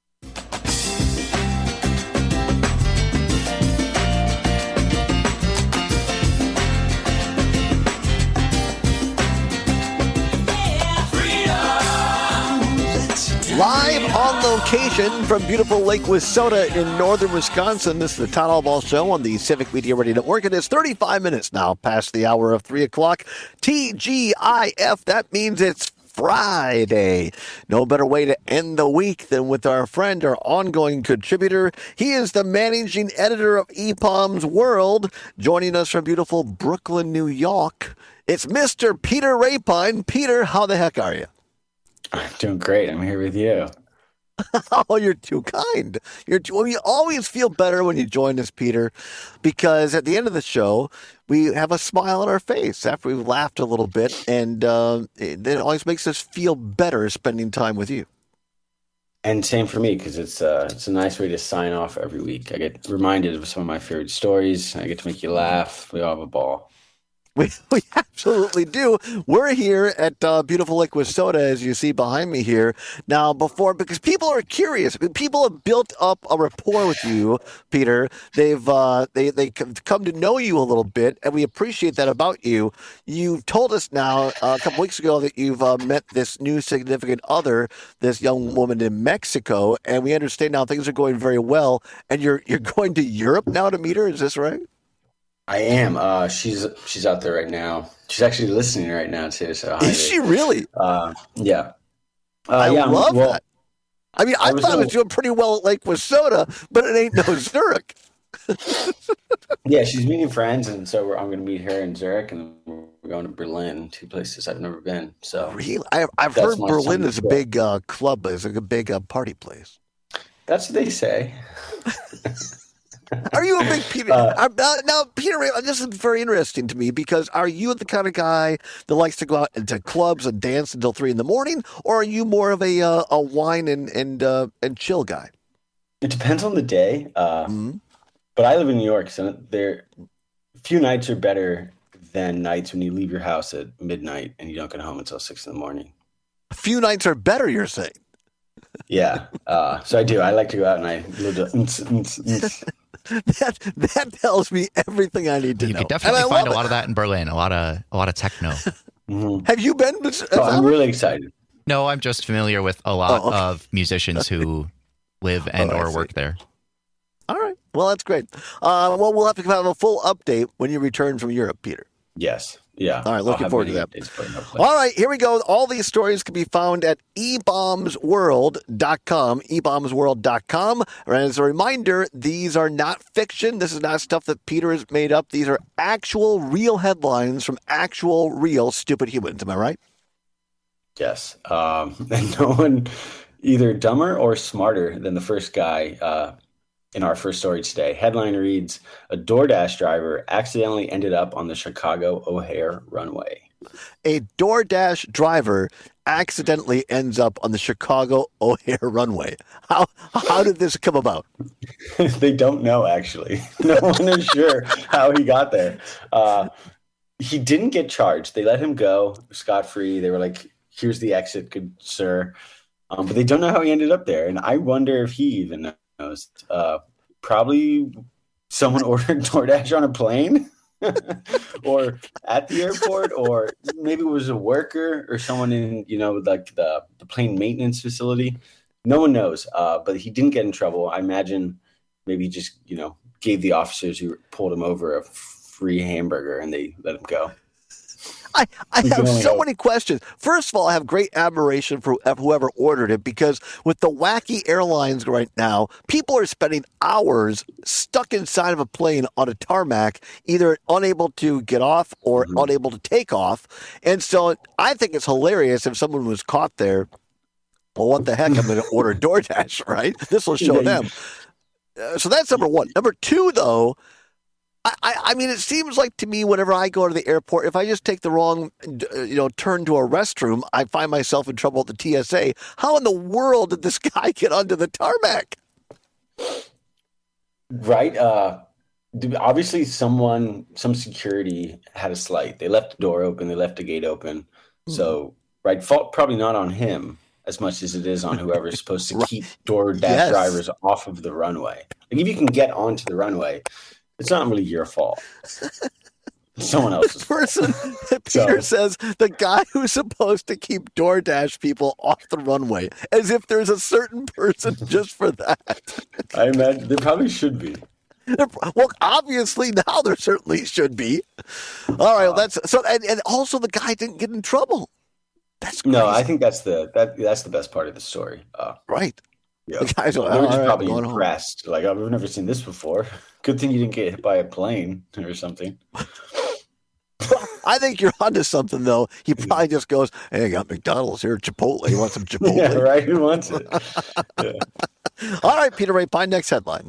Live on location from beautiful Lake Wissota in northern Wisconsin. This is the Town Hall Ball Show on the Civic Media Radio Network. It is thirty-five minutes now past the hour of three o'clock. T G I F, that means it's Friday. No better way to end the week than with our friend, our ongoing contributor. He is the managing editor of E P O M's World, joining us from beautiful Brooklyn, New York. It's Mister Peter Rapine. Peter, how the heck are you? I'm doing great. I'm here with you. Oh, you're too kind. You're too, well, you always feel better when you join us, Peter, because at the end of the show, we have a smile on our face after we've laughed a little bit, and uh, it, it always makes us feel better spending time with you. And same for me, because it's, uh, it's a nice way to sign off every week. I get reminded of some of my favorite stories. I get to make you laugh. We all have a ball. We, we absolutely do. We're here at uh, beautiful Lake Wissota, as you see behind me here. Now, before, because people are curious. People have built up a rapport with you, Peter. They've uh, they they come to know you a little bit, and we appreciate that about you. You've told us now uh, a couple weeks ago that you've uh, met this new significant other, this young woman in Mexico, and we understand now things are going very well. And you're you're going to Europe now to meet her. Is this right? I am. Uh, she's she's out there right now. She's actually listening right now too. So hi, is she really? Uh, yeah. Uh, I yeah, love well, that. I mean, I, I thought it was doing pretty well at Lake Wissota, but it ain't no Zurich. Yeah, she's meeting friends, and so we're, I'm going to meet her in Zurich, and we're going to Berlin, two places I've never been. So really, I, I've heard Berlin is a big uh, club, is a big uh, party place. That's what they say. Are you a big Peter? Uh, uh, now, Peter, this is very interesting to me because are you the kind of guy that likes to go out into clubs and dance until three in the morning, or are you more of a uh, a wine and and uh, and chill guy? It depends on the day. Uh, mm-hmm. But I live in New York, so there few nights are better than nights when you leave your house at midnight and you don't get home until six in the morning. A few nights are better, you're saying? Yeah. Uh, so I do. I like to go out and I little. That that tells me everything I need to you know. You could definitely find a it. lot of that in Berlin. A lot of a lot of techno. Mm-hmm. Have you been? Oh, I'm really excited. No, I'm just familiar with a lot oh, okay. of musicians who live and oh, or work there. All right. Well, that's great. Uh, well, we'll have to have a full update when you return from Europe, Peter. Yes. Yeah. All right. Looking forward to that. All right. Here we go. All these stories can be found at e bombs world dot com, e bombs world dot com. And as a reminder, these are not fiction. This is not stuff that Peter has made up. These are actual real headlines from actual real stupid humans. Am I right? Yes. Um, and no one either dumber or smarter than the first guy uh, in our first story today. Headline reads, a DoorDash driver accidentally ended up on the Chicago O'Hare runway. A DoorDash driver accidentally ends up on the Chicago O'Hare runway. How how did this come about? They don't know, actually. No one is sure how he got there. Uh, he didn't get charged. They let him go scot-free. They were like, here's the exit, good sir. Um, but they don't know how he ended up there. And I wonder if he even knows. Uh, probably someone ordered DoorDash on a plane or at the airport, or maybe it was a worker or someone in, you know, like the, the plane maintenance facility. No one knows. Uh, but he didn't get in trouble. I imagine maybe he just, you know, gave the officers who pulled him over a free hamburger and they let him go. I, I have so hope. many questions. First of all, I have great admiration for whoever ordered it, because with the wacky airlines right now, people are spending hours stuck inside of a plane on a tarmac, either unable to get off or mm-hmm. unable to take off. And so I think it's hilarious if someone was caught there. Well, what the heck? I'm going to order DoorDash, right? This will show them. Uh, so that's number one. Number two, though, I, I, I mean, it seems like to me, whenever I go to the airport, if I just take the wrong, you know, turn to a restroom, I find myself in trouble at the T S A. How in the world did this guy get onto the tarmac? Right. Uh, obviously, someone, some security had a slight. They left the door open. They left the gate open. Mm-hmm. So, right, fault probably not on him as much as it is on whoever's supposed to right. keep DoorDash yes. drivers off of the runway. Like, if you can get onto the runway, it's not really your fault. It's someone else's the person that Peter so. says the guy who's supposed to keep DoorDash people off the runway, as if there's a certain person just for that. I imagine there probably should be. Well, obviously now there certainly should be. All right, well, that's so, and, and also the guy didn't get in trouble. That's crazy. No, I think that's the that that's the best part of the story. Uh, right. Yeah. The guys are, they were just right, probably impressed. Home. Like, I've never seen this before. Good thing you didn't get hit by a plane or something. I think you're onto something, though. He probably just goes, hey, I got McDonald's here, Chipotle. You want some Chipotle? Yeah, right. Who wants it? Yeah. All right, Peter Rapine, next headline.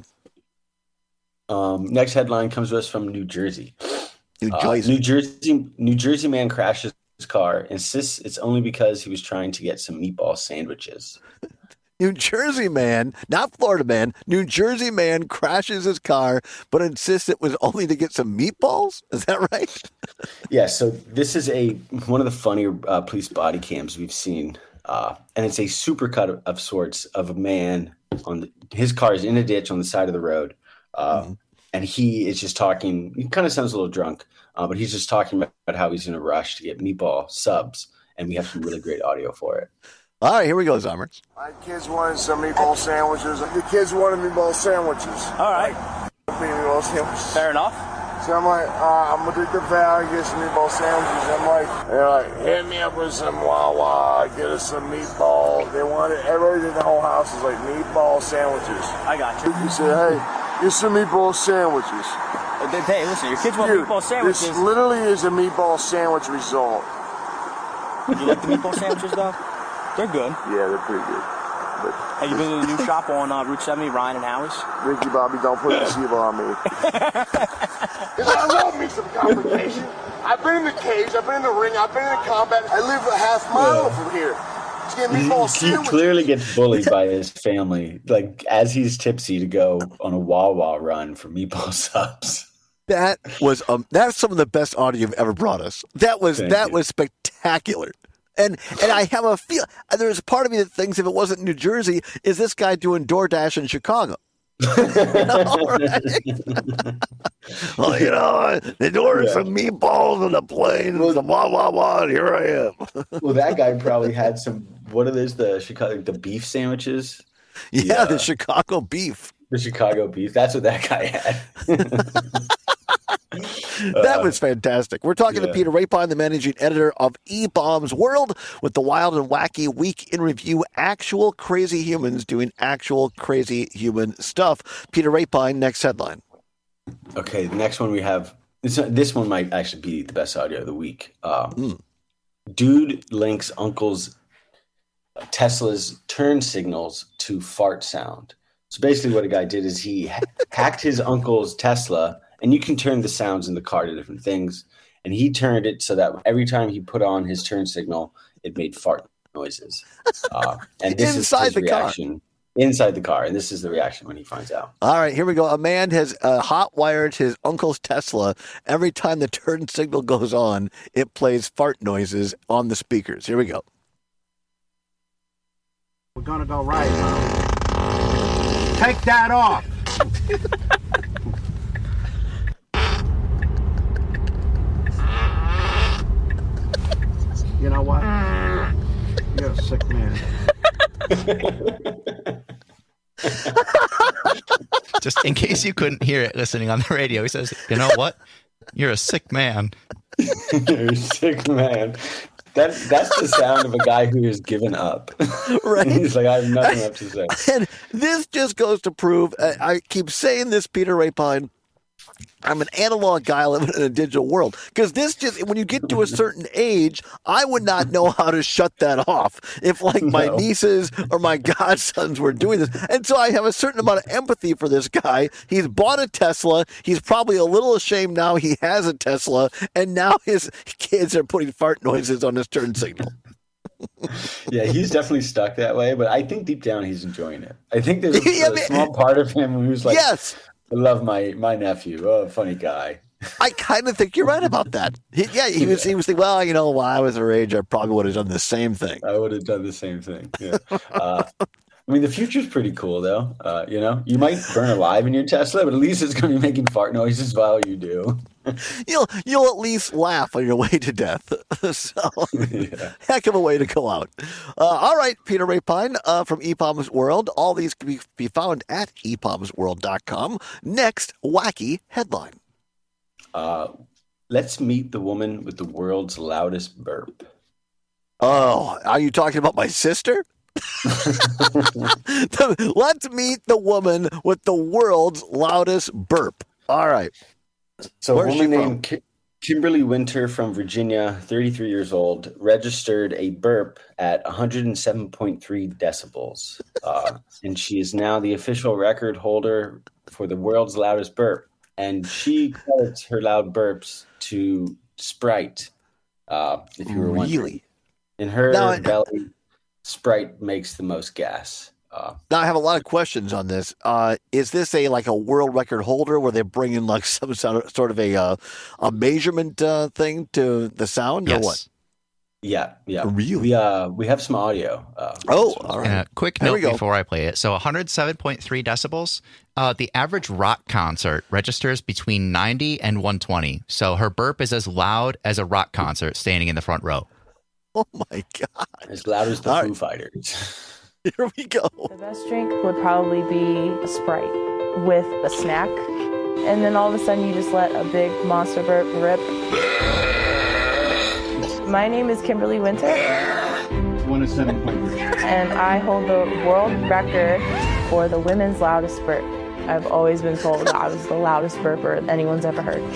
Um, next headline comes to us from New Jersey. New Jersey. Uh, New Jersey. New Jersey man crashes his car, insists it's only because he was trying to get some meatball sandwiches. New Jersey man, not Florida man, New Jersey man crashes his car, but insists it was only to get some meatballs? Is that right? Yeah, so this is a one of the funnier uh, police body cams we've seen. Uh, and it's a supercut of, of sorts of a man on the, his car is in a ditch on the side of the road. Uh, mm-hmm. And he is just talking, he kind of sounds a little drunk, uh, but he's just talking about how he's in a rush to get meatball subs. And we have some really great audio for it. All right, here we go, Zommers. My kids wanted some meatball sandwiches. The kids wanted meatball sandwiches. All right. Meatball sandwiches. Fair enough. So I'm like, uh, I'm going to do the value, get some meatball sandwiches. I'm like, they're like, hit me up with some Wawa, get us some meatball. They wanted, everybody in the whole house is like, meatball sandwiches. I got you. You said, hey, get some meatball sandwiches. Hey, listen, your kids want Dude, meatball sandwiches. This literally is a meatball sandwich result. Do you like the meatball sandwiches, though? They're good. Yeah, they're pretty good. But hey, you been to the new shop on uh, Route seventy, Ryan and Howie's? Ricky Bobby, don't put the seal on me. Because I love me some complication. I've been in the cage, I've been in the ring, I've been in combat. I live a half mile yeah. from here. He, he clearly gets bullied by his family, like as he's tipsy to go on a Wawa run for meatball subs. That was um, that's some of the best audio you've ever brought us. That was Thank that you. was spectacular. And and I have a feel there's a part of me that thinks if it wasn't New Jersey, is this guy doing DoorDash in Chicago? You know, right? Well, you know, they ordered yeah. some meatballs on the plane, well, some wah wah wah, and here I am. Well, that guy probably had some. What are those? The Chicago, the beef sandwiches. Yeah, yeah, the Chicago beef. The Chicago beef. That's what that guy had. That was fantastic. We're talking yeah. to Peter Rapine, the managing editor of E-Bombs World, with the wild and wacky week in review, actual crazy humans doing actual crazy human stuff. Peter Rapine, next headline. Okay, the next one we have, this, this one might actually be the best audio of the week. Um, mm. Dude links uncle's Tesla's turn signals to fart sound. So basically what a guy did is he hacked his uncle's Tesla, and you can turn the sounds in the car to different things. And he turned it so that every time he put on his turn signal, it made fart noises. Uh, and this inside is his the reaction car. Inside the car. And this is the reaction when he finds out. All right, here we go. A man has uh, hot-wired his uncle's Tesla. Every time the turn signal goes on, it plays fart noises on the speakers. Here we go. We're going to go right. Take that off. You know what? You're a sick man. Just in case you couldn't hear it listening on the radio, he says, you know what? You're a sick man. You're a sick man. That that's the sound of a guy who has given up. Right? He's like, I have nothing left to say. And this just goes to prove, I, I keep saying this, Peter Rapine, I'm an analog guy living in a digital world. Because this just, when you get to a certain age, I would not know how to shut that off if, like, my no. nieces or my godsons were doing this. And so I have a certain amount of empathy for this guy. He's bought a Tesla. He's probably a little ashamed now he has a Tesla. And now his kids are putting fart noises on his turn signal. Yeah, he's definitely stuck that way. But I think deep down he's enjoying it. I think there's a, yeah, a small part of him who's like, yes. I love my, my nephew. Oh, funny guy. I kind of think you're right about that. He, yeah, he was. He was thinking, well, you know, while I was her age, I probably would have done the same thing. I would have done the same thing. Yeah. Uh, I mean, the future's pretty cool, though. Uh, you know, you might burn alive in your Tesla, but at least it's going to be making fart noises while you do. You'll you'll at least laugh on your way to death. So, yeah. Heck of a way to go out. Uh, all right, Peter Rapine uh, from E P O M's World. All these can be, be found at e p o ms world dot com. Next, wacky headline. Uh, let's meet the woman with the world's loudest burp. Oh, are you talking about my sister? Let's meet the woman with the world's loudest burp. All right. So a woman named Ki- Kimberly Winter from Virginia, thirty-three years old, registered a burp at one hundred seven point three decibels. Uh, and she is now the official record holder for the world's loudest burp. And she credits her loud burps to Sprite, uh, if you were wondering. Really? In her now, belly, Sprite makes the most gas. Uh, now, I have a lot of questions on this. Uh, is this a like a world record holder where they bring in like some sort of a uh, a measurement uh, thing to the sound, yes. or what? Yeah, yeah. Really? We uh we have some audio. Uh, oh, all right. Uh, quick There note we go. before I play it. So one hundred seven point three decibels. Uh, the average rock concert registers between ninety and one twenty. So her burp is as loud as a rock concert standing in the front row. Oh my God! As loud as the All Foo right. Fighters. Here we go. The best drink would probably be a Sprite with a snack. And then all of a sudden you just let a big monster burp rip. My name is Kimberly Winter. one oh seven point three. And I hold the world record for the women's loudest burp. I've always been told that I was the loudest burper anyone's ever heard.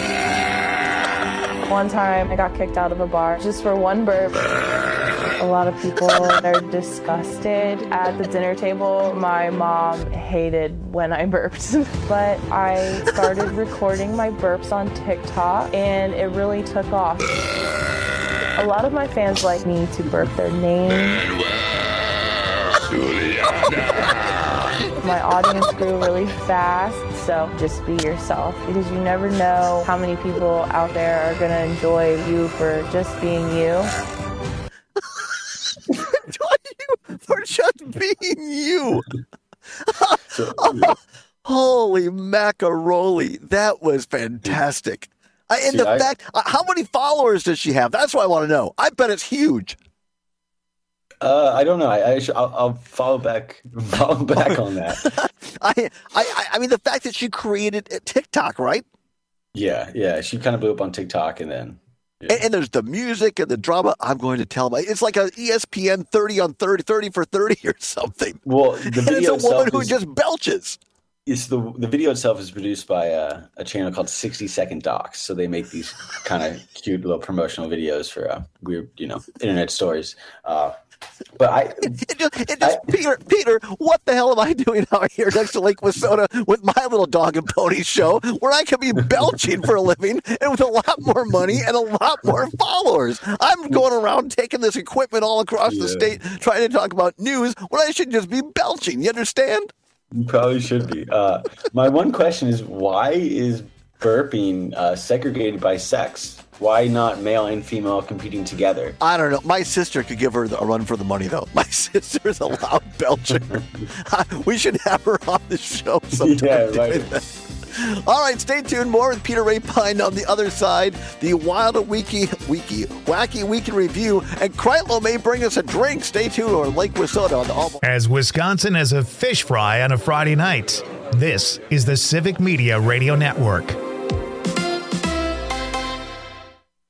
One time I got kicked out of a bar just for one burp. A lot of people are disgusted at the dinner table. My mom hated when I burped, but I started recording my burps on TikTok and it really took off. A lot of my fans like me to burp their name. My audience grew really fast, so just be yourself because you never know how many people out there are going to enjoy you for just being you. For just being you. Holy macaroni. That was fantastic. I, and See, the I- fact, uh, how many followers does she have? That's what I want to know. I bet it's huge. Uh, I don't know. I, I should, I'll, I'll follow back follow back on that. I, I, I mean, the fact that she created a TikTok, right? Yeah, yeah. She kind of blew up on TikTok, and then And, and there's the music and the drama. I'm going to tell my, it's like a E S P N thirty on thirty, thirty for thirty or something. well, the And it's video a woman itself who is, just belches. is the the video itself is produced by a, a channel called sixty second Docs. So they make these kind of cute little promotional videos for uh, weird, you know, internet stories. Uh, but I, It just, it just Peter, Peter, what the hell am I doing out here next to Lake Wissota with my little dog and pony show where I could be belching for a living and with a lot more money and a lot more followers? I'm going around taking this equipment all across the Yeah. state trying to talk about news when I should just be belching. You understand? You probably should be. Uh, my one question is, why is burping uh, segregated by sex? Why not male and female competing together? I don't know. My sister could give her a run for the money, though. My sister's a loud belcher. We should have her on the show sometime. Yeah, doing right. that. All right, stay tuned. More with Peter Rapine on the other side. The Wild Wiki, Wiki, Wacky Week in Review, and Kreitlow may bring us a drink. Stay tuned, or Lake Wissota on the All. As Wisconsin has a fish fry on a Friday night, this is the Civic Media Radio Network.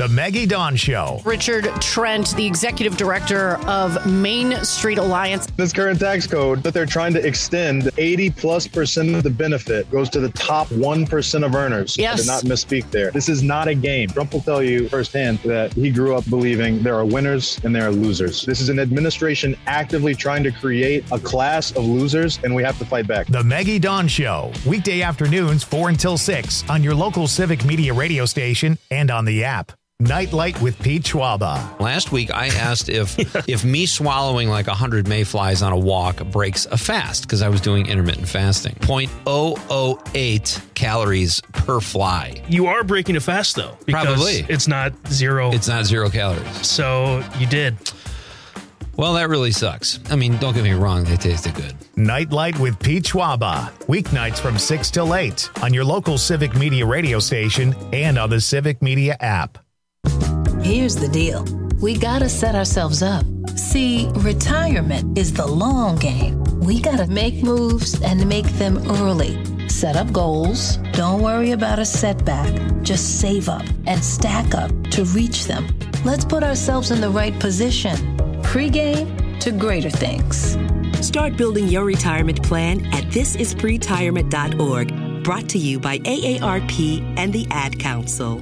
The Maggie Dawn Show. Richard Trent, the executive director of Main Street Alliance. This current tax code that they're trying to extend, eighty plus percent of the benefit goes to the top one percent of earners. Yes. I did not misspeak there. This is not a game. Trump will tell you firsthand that he grew up believing there are winners and there are losers. This is an administration actively trying to create a class of losers, and we have to fight back. The Maggie Dawn Show, weekday afternoons four until six on your local Civic Media radio station and on the app. Nightlight with Pete Schwaba. Last week, I asked if if me swallowing like one hundred mayflies on a walk breaks a fast, because I was doing intermittent fasting. zero point zero zero eight calories per fly. You are breaking a fast, though. Because Probably. It's not zero. It's not zero calories. So you did. Well, that really sucks. I mean, don't get me wrong, they tasted good. Nightlight with Pete Schwaba. Weeknights from six till eight on your local Civic Media radio station and on the Civic Media app. Here's the deal. We gotta set ourselves up. See, retirement is the long game. We gotta make moves and make them early. Set up goals. Don't worry about a setback. Just save up and stack up to reach them. Let's put ourselves in the right position. Pre-game to greater things. Start building your retirement plan at this is pretirement dot org. Brought to you by A A R P and the Ad Council.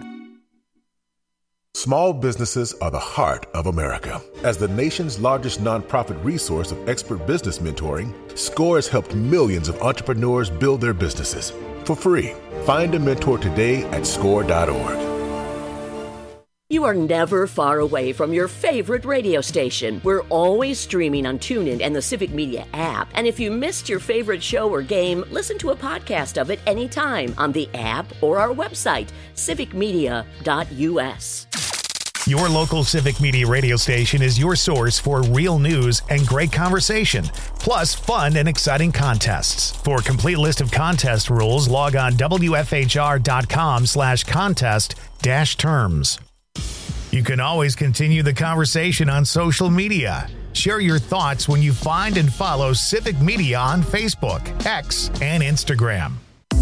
Small businesses are the heart of America. As the nation's largest nonprofit resource of expert business mentoring, SCORE has helped millions of entrepreneurs build their businesses for free. Find a mentor today at score dot org. You are never far away from your favorite radio station. We're always streaming on TuneIn and the Civic Media app. And if you missed your favorite show or game, listen to a podcast of it anytime on the app or our website, civic media dot u s. Your local Civic Media radio station is your source for real news and great conversation, plus fun and exciting contests. For a complete list of contest rules, log on W F H R dot com slash contest dash terms. You can always continue the conversation on social media. Share your thoughts when you find and follow Civic Media on Facebook, X, and Instagram.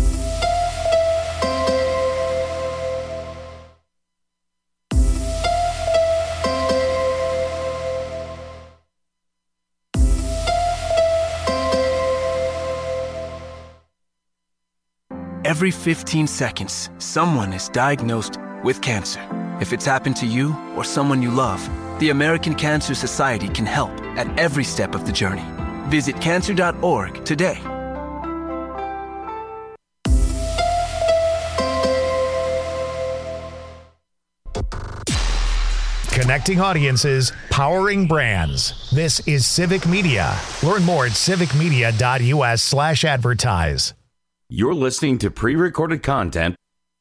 Every fifteen seconds, someone is diagnosed with cancer. If it's happened to you or someone you love, the American Cancer Society can help at every step of the journey. Visit cancer dot org today. Connecting audiences, powering brands. This is Civic Media. Learn more at civic media dot u s slash advertise. You're listening to pre-recorded content.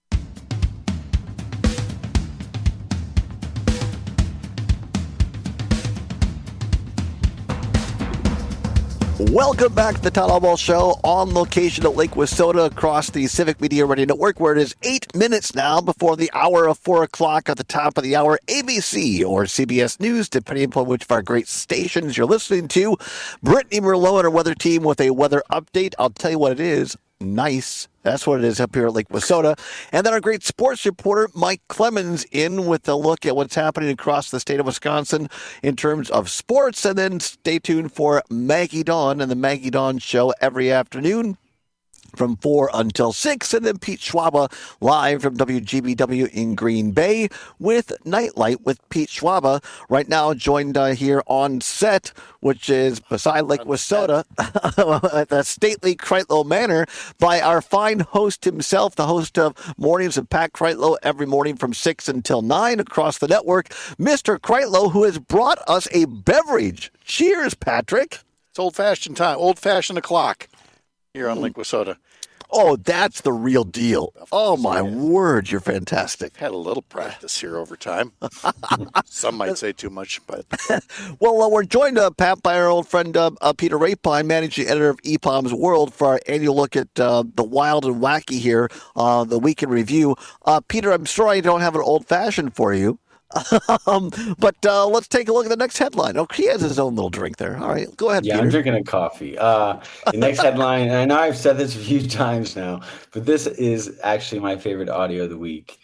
Welcome back to the Town Hall Ball Show on location at Lake Wissota across the Civic Media Radio Network, where it is eight minutes now before the hour of four o'clock. At the top of the hour, A B C or C B S News, depending upon which of our great stations you're listening to. Brittany Merlot and our weather team with a weather update. I'll tell you what it is. Nice. That's what it is up here at Lake Wissota. And then our great sports reporter, Mike Clemens, in with a look at what's happening across the state of Wisconsin in terms of sports. And then stay tuned for Maggie Dawn and the Maggie Dawn Show every afternoon from four until six, and then Pete Schwaba live from W G B W in Green Bay with Nightlight with Pete Schwaba. Right now joined uh, here on set, which is beside Lake Wissota at the stately Kreitlow Manor, by our fine host himself, the host of Mornings of Pat Kreitlow every morning from six until nine across the network, Mister Kreitlow, who has brought us a beverage. Cheers, Patrick. It's old-fashioned time, old-fashioned o'clock here on Lake Wissota. Oh, that's the real deal. Oh, my word, you're fantastic. Had a little practice here over time. Some might say too much, but... Well, uh, we're joined, uh, Pat, by our old friend uh, uh, Peter Rapine, managing editor of E P O M's World, for our annual look at uh, the wild and wacky here, uh, the Week in Review. Uh, Peter, I'm sorry I don't have an old-fashioned for you. um, but uh, let's take a look at the next headline. Oh, he has his own little drink there. All right, go ahead, Yeah, Peter. I'm drinking a coffee. Uh, the next headline, and I know I've said this a few times now, but this is actually my favorite audio of the week.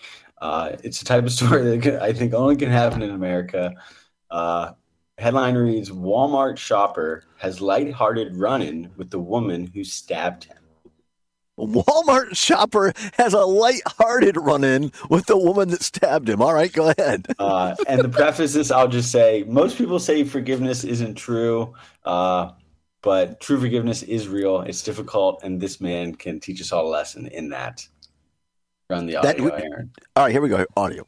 Uh, it's a type of story that can, I think only can happen in America. Uh, headline reads, Walmart shopper has lighthearted run-in with the woman who stabbed him. Walmart shopper has a lighthearted run-in with the woman that stabbed him. All right, go ahead. uh, and to preface this, I'll just say, most people say forgiveness isn't true, uh, but true forgiveness is real. It's difficult, and this man can teach us all a lesson in that. Run the audio, That- Aaron. All right, here we go. Audio.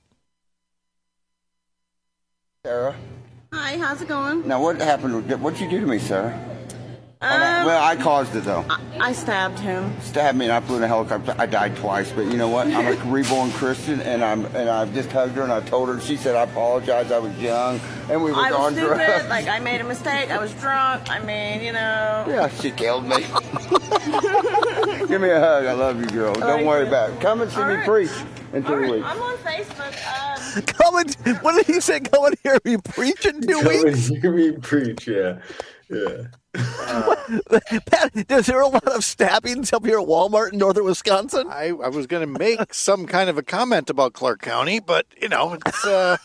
Sarah. Hi, how's it going? Now, what happened? What'd you do to me, Sarah? Um, well, I caused it, though. I, I stabbed him. Stabbed me, and I flew in a helicopter. I died twice, but you know what? I'm a reborn Christian, and I'm and I just hugged her, and I told her. She said, "I apologize. I was young, and we were I was on stupid. drugs." Like, I made a mistake. I was drunk. I mean, you know. Yeah, she killed me. Give me a hug. I love you, girl. Don't right, worry good. about it. Come and see All me right. preach in two All right, weeks. I'm on Facebook. Um, Come and, what did he say? Come and hear me preach in two Come weeks? and hear me preach, yeah. Yeah. Pat, is there a lot of stabbings up here at Walmart in northern Wisconsin? I, I was going to make some kind of a comment about Clark County, but, you know, it's... Uh...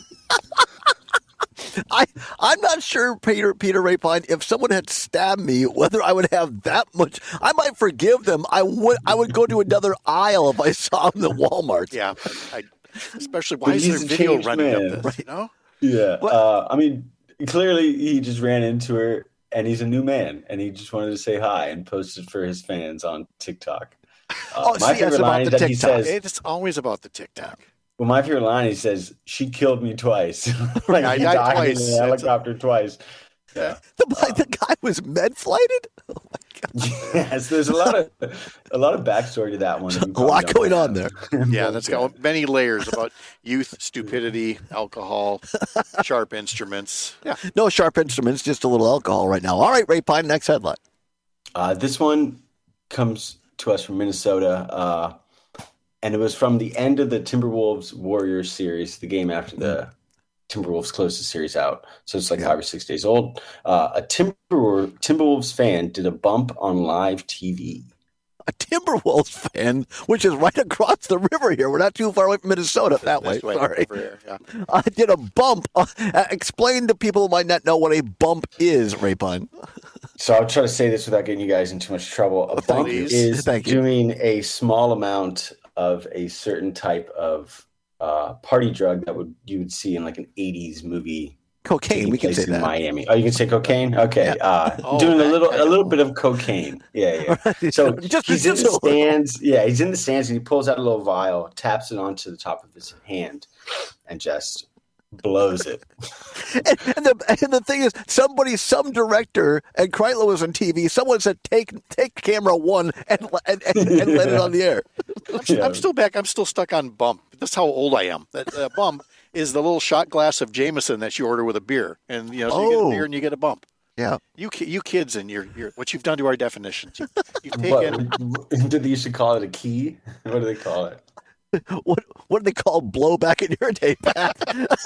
I, I'm not sure, Peter Peter Rapine, if someone had stabbed me, whether I would have that much. I might forgive them. I would I would go to another aisle if I saw them at Walmart. Yeah, I, especially, why But is he's there a video changed running man. of this, you know? Yeah. Uh, I mean, clearly he just ran into her, and he's a new man, and he just wanted to say hi and posted for his fans on TikTok. Uh, Oh, my see, favorite that's about line is the that he TikTok. says, It's always about the TikTok. well, my favorite line, he says, she killed me twice. Like, I he died died twice. in a helicopter twice. Yeah. The, the guy was med flighted? Oh my God. Yes, there's a lot of a lot of backstory to that one. A lot going on there. Yeah, that's got many layers about youth, stupidity, alcohol, sharp instruments. Yeah. No sharp instruments, just a little alcohol right now. All right, Rapine, next headline. Uh, this one comes to us from Minnesota, uh, and it was from the end of the Timberwolves Warriors series, the game after the Timberwolves closed the series out. So it's like five or six days old. Uh, a Timber- Timberwolves fan did a bump on live T V. A Timberwolves fan, which is right across the river here. We're not too far away from Minnesota that way. This way Sorry. over here, yeah. I did a bump. Uh, explain to people who might not know what a bump is, Rapine. So I'll try to say this without getting you guys in too much trouble. A bump you. is Thank you. doing a small amount of a certain type of uh, party drug that would you would see in like an eighties movie. Cocaine, we can place say in that. Miami. Oh, you can say cocaine? Okay. Yeah. Uh, Oh, doing a that little kind a of- little bit of cocaine. Yeah, yeah. So Just- he's in just the a little. stands. Yeah, he's in the stands and he pulls out a little vial, taps it onto the top of his hand, and just blows it. And, and, the, and the thing is, somebody, some director, and Kreitler was on T V, someone said, take take camera one and, and, and, and let it on the air. I'm, I'm still back. I'm still stuck on bump. That's how old I am. That uh, bump is the little shot glass of Jameson that you order with a beer, and you know, so you get Oh. a beer and you get a bump. Yeah. You ki- you kids and your your what you've done to our definitions. You, you've What, taken. did they used to call it a key? What do they call it? What what do they call blowback in your day, Pat?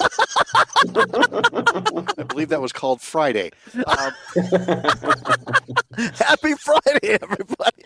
I believe that was called Friday. Um, Happy Friday, everybody.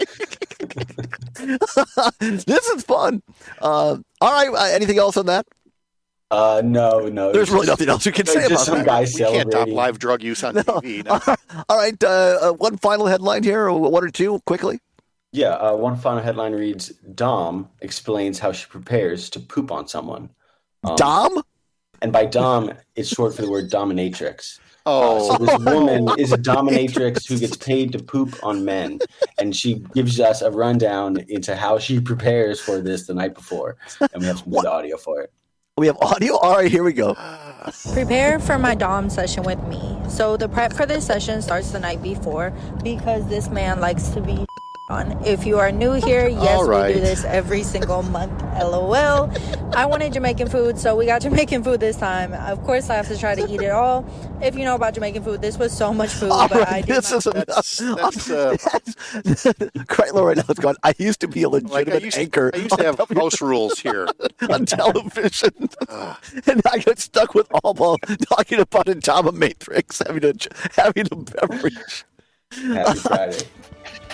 This is fun. Uh, all right, uh, anything else on that? Uh, no, no. There's it's really just- nothing else you can it's say just about some that. guy we can't top celebrating. live drug use on T V. No. All right, uh, uh, one final headline here, or one or two, quickly. Yeah, uh, one final headline reads, Dom explains how she prepares to poop on someone. Um, Dom? And by Dom, it's short for the word dominatrix. Oh, Uh, so this woman is a dominatrix who gets paid to poop on men. And she gives us a rundown into how she prepares for this the night before. And we have some good audio for it. We have audio? All right, here we go. Prepare for my Dom session with me. So the prep for this session starts the night before because this man likes to be on. If you are new here, yes, All right. we do this every single month. LOL. I wanted Jamaican food, so we got Jamaican food this time. Of course, I have to try to eat it all. If you know about Jamaican food, this was so much food, All but right, I did this not. is enough. That's, that's, uh, Kreitler right now is going, I used to be a like legitimate I used, anchor I used to have house rules here. on television. And I got stuck with Alma talking about a Matrix, having a, having a beverage. Happy Friday.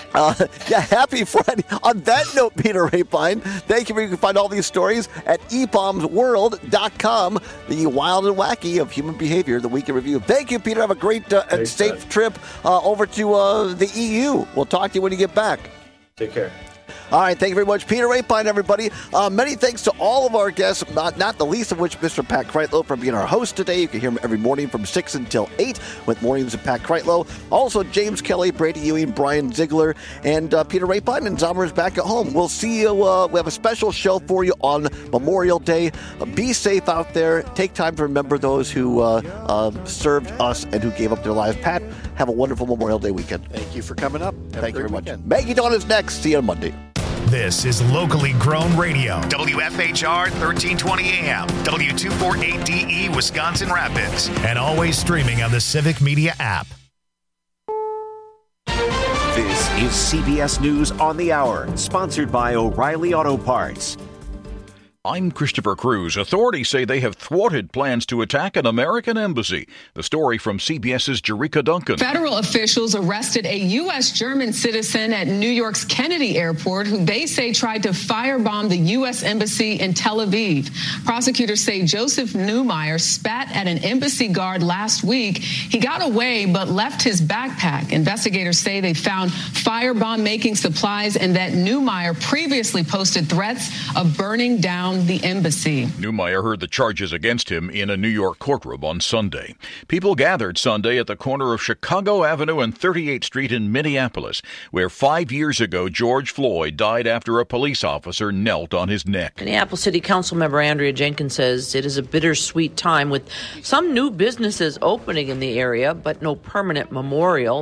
Uh, yeah, happy Friday. On that note, Peter Rapine, thank you. You can find all these stories at e palms world dot com, the wild and wacky of human behavior, the weekend review. Thank you, Peter. Have a great uh, and safe time. trip uh, over to uh, the E U. We'll talk to you when you get back. Take care. All right, thank you very much, Peter Rapine, everybody. Uh, many thanks to all of our guests, not, not the least of which Mister Pat Kreitlow for being our host today. You can hear him every morning from six until eight with Mornings with Pat Kreitlow. Also, James Kelly, Brady Ewing, Brian Ziegler, and uh, Peter Rapine, and Zomer is back at home. We'll see you. Uh, we have a special show for you on Memorial Day. Uh, be safe out there. Take time to remember those who uh, uh, served us and who gave up their lives. Pat, have a wonderful Memorial Day weekend. Thank you for coming up. Have Thank you very weekend. much. Maggie Dawn is next. See you on Monday. This is locally grown radio. W F H R thirteen twenty A M, W two forty-eight D E, Wisconsin Rapids, and always streaming on the Civic Media app. This is C B S News on the Hour, sponsored by O'Reilly Auto Parts. I'm Christopher Cruz. Authorities say they have thwarted plans to attack an American embassy. The story from CBS's Jerika Duncan. Federal officials arrested a U S German citizen at New York's Kennedy Airport who they say tried to firebomb the U S embassy in Tel Aviv. Prosecutors say Joseph Neumeier spat at an embassy guard last week. He got away but left his backpack. Investigators say they found firebomb making supplies and that Neumeier previously posted threats of burning down the embassy. Neumeier heard the charges against him in a New York courtroom on Sunday. People gathered Sunday at the corner of Chicago Avenue and thirty-eighth Street in Minneapolis, where five years ago George Floyd died after a police officer knelt on his neck. Minneapolis City Council member Andrea Jenkins says it is a bittersweet time with some new businesses opening in the area, but no permanent memorial.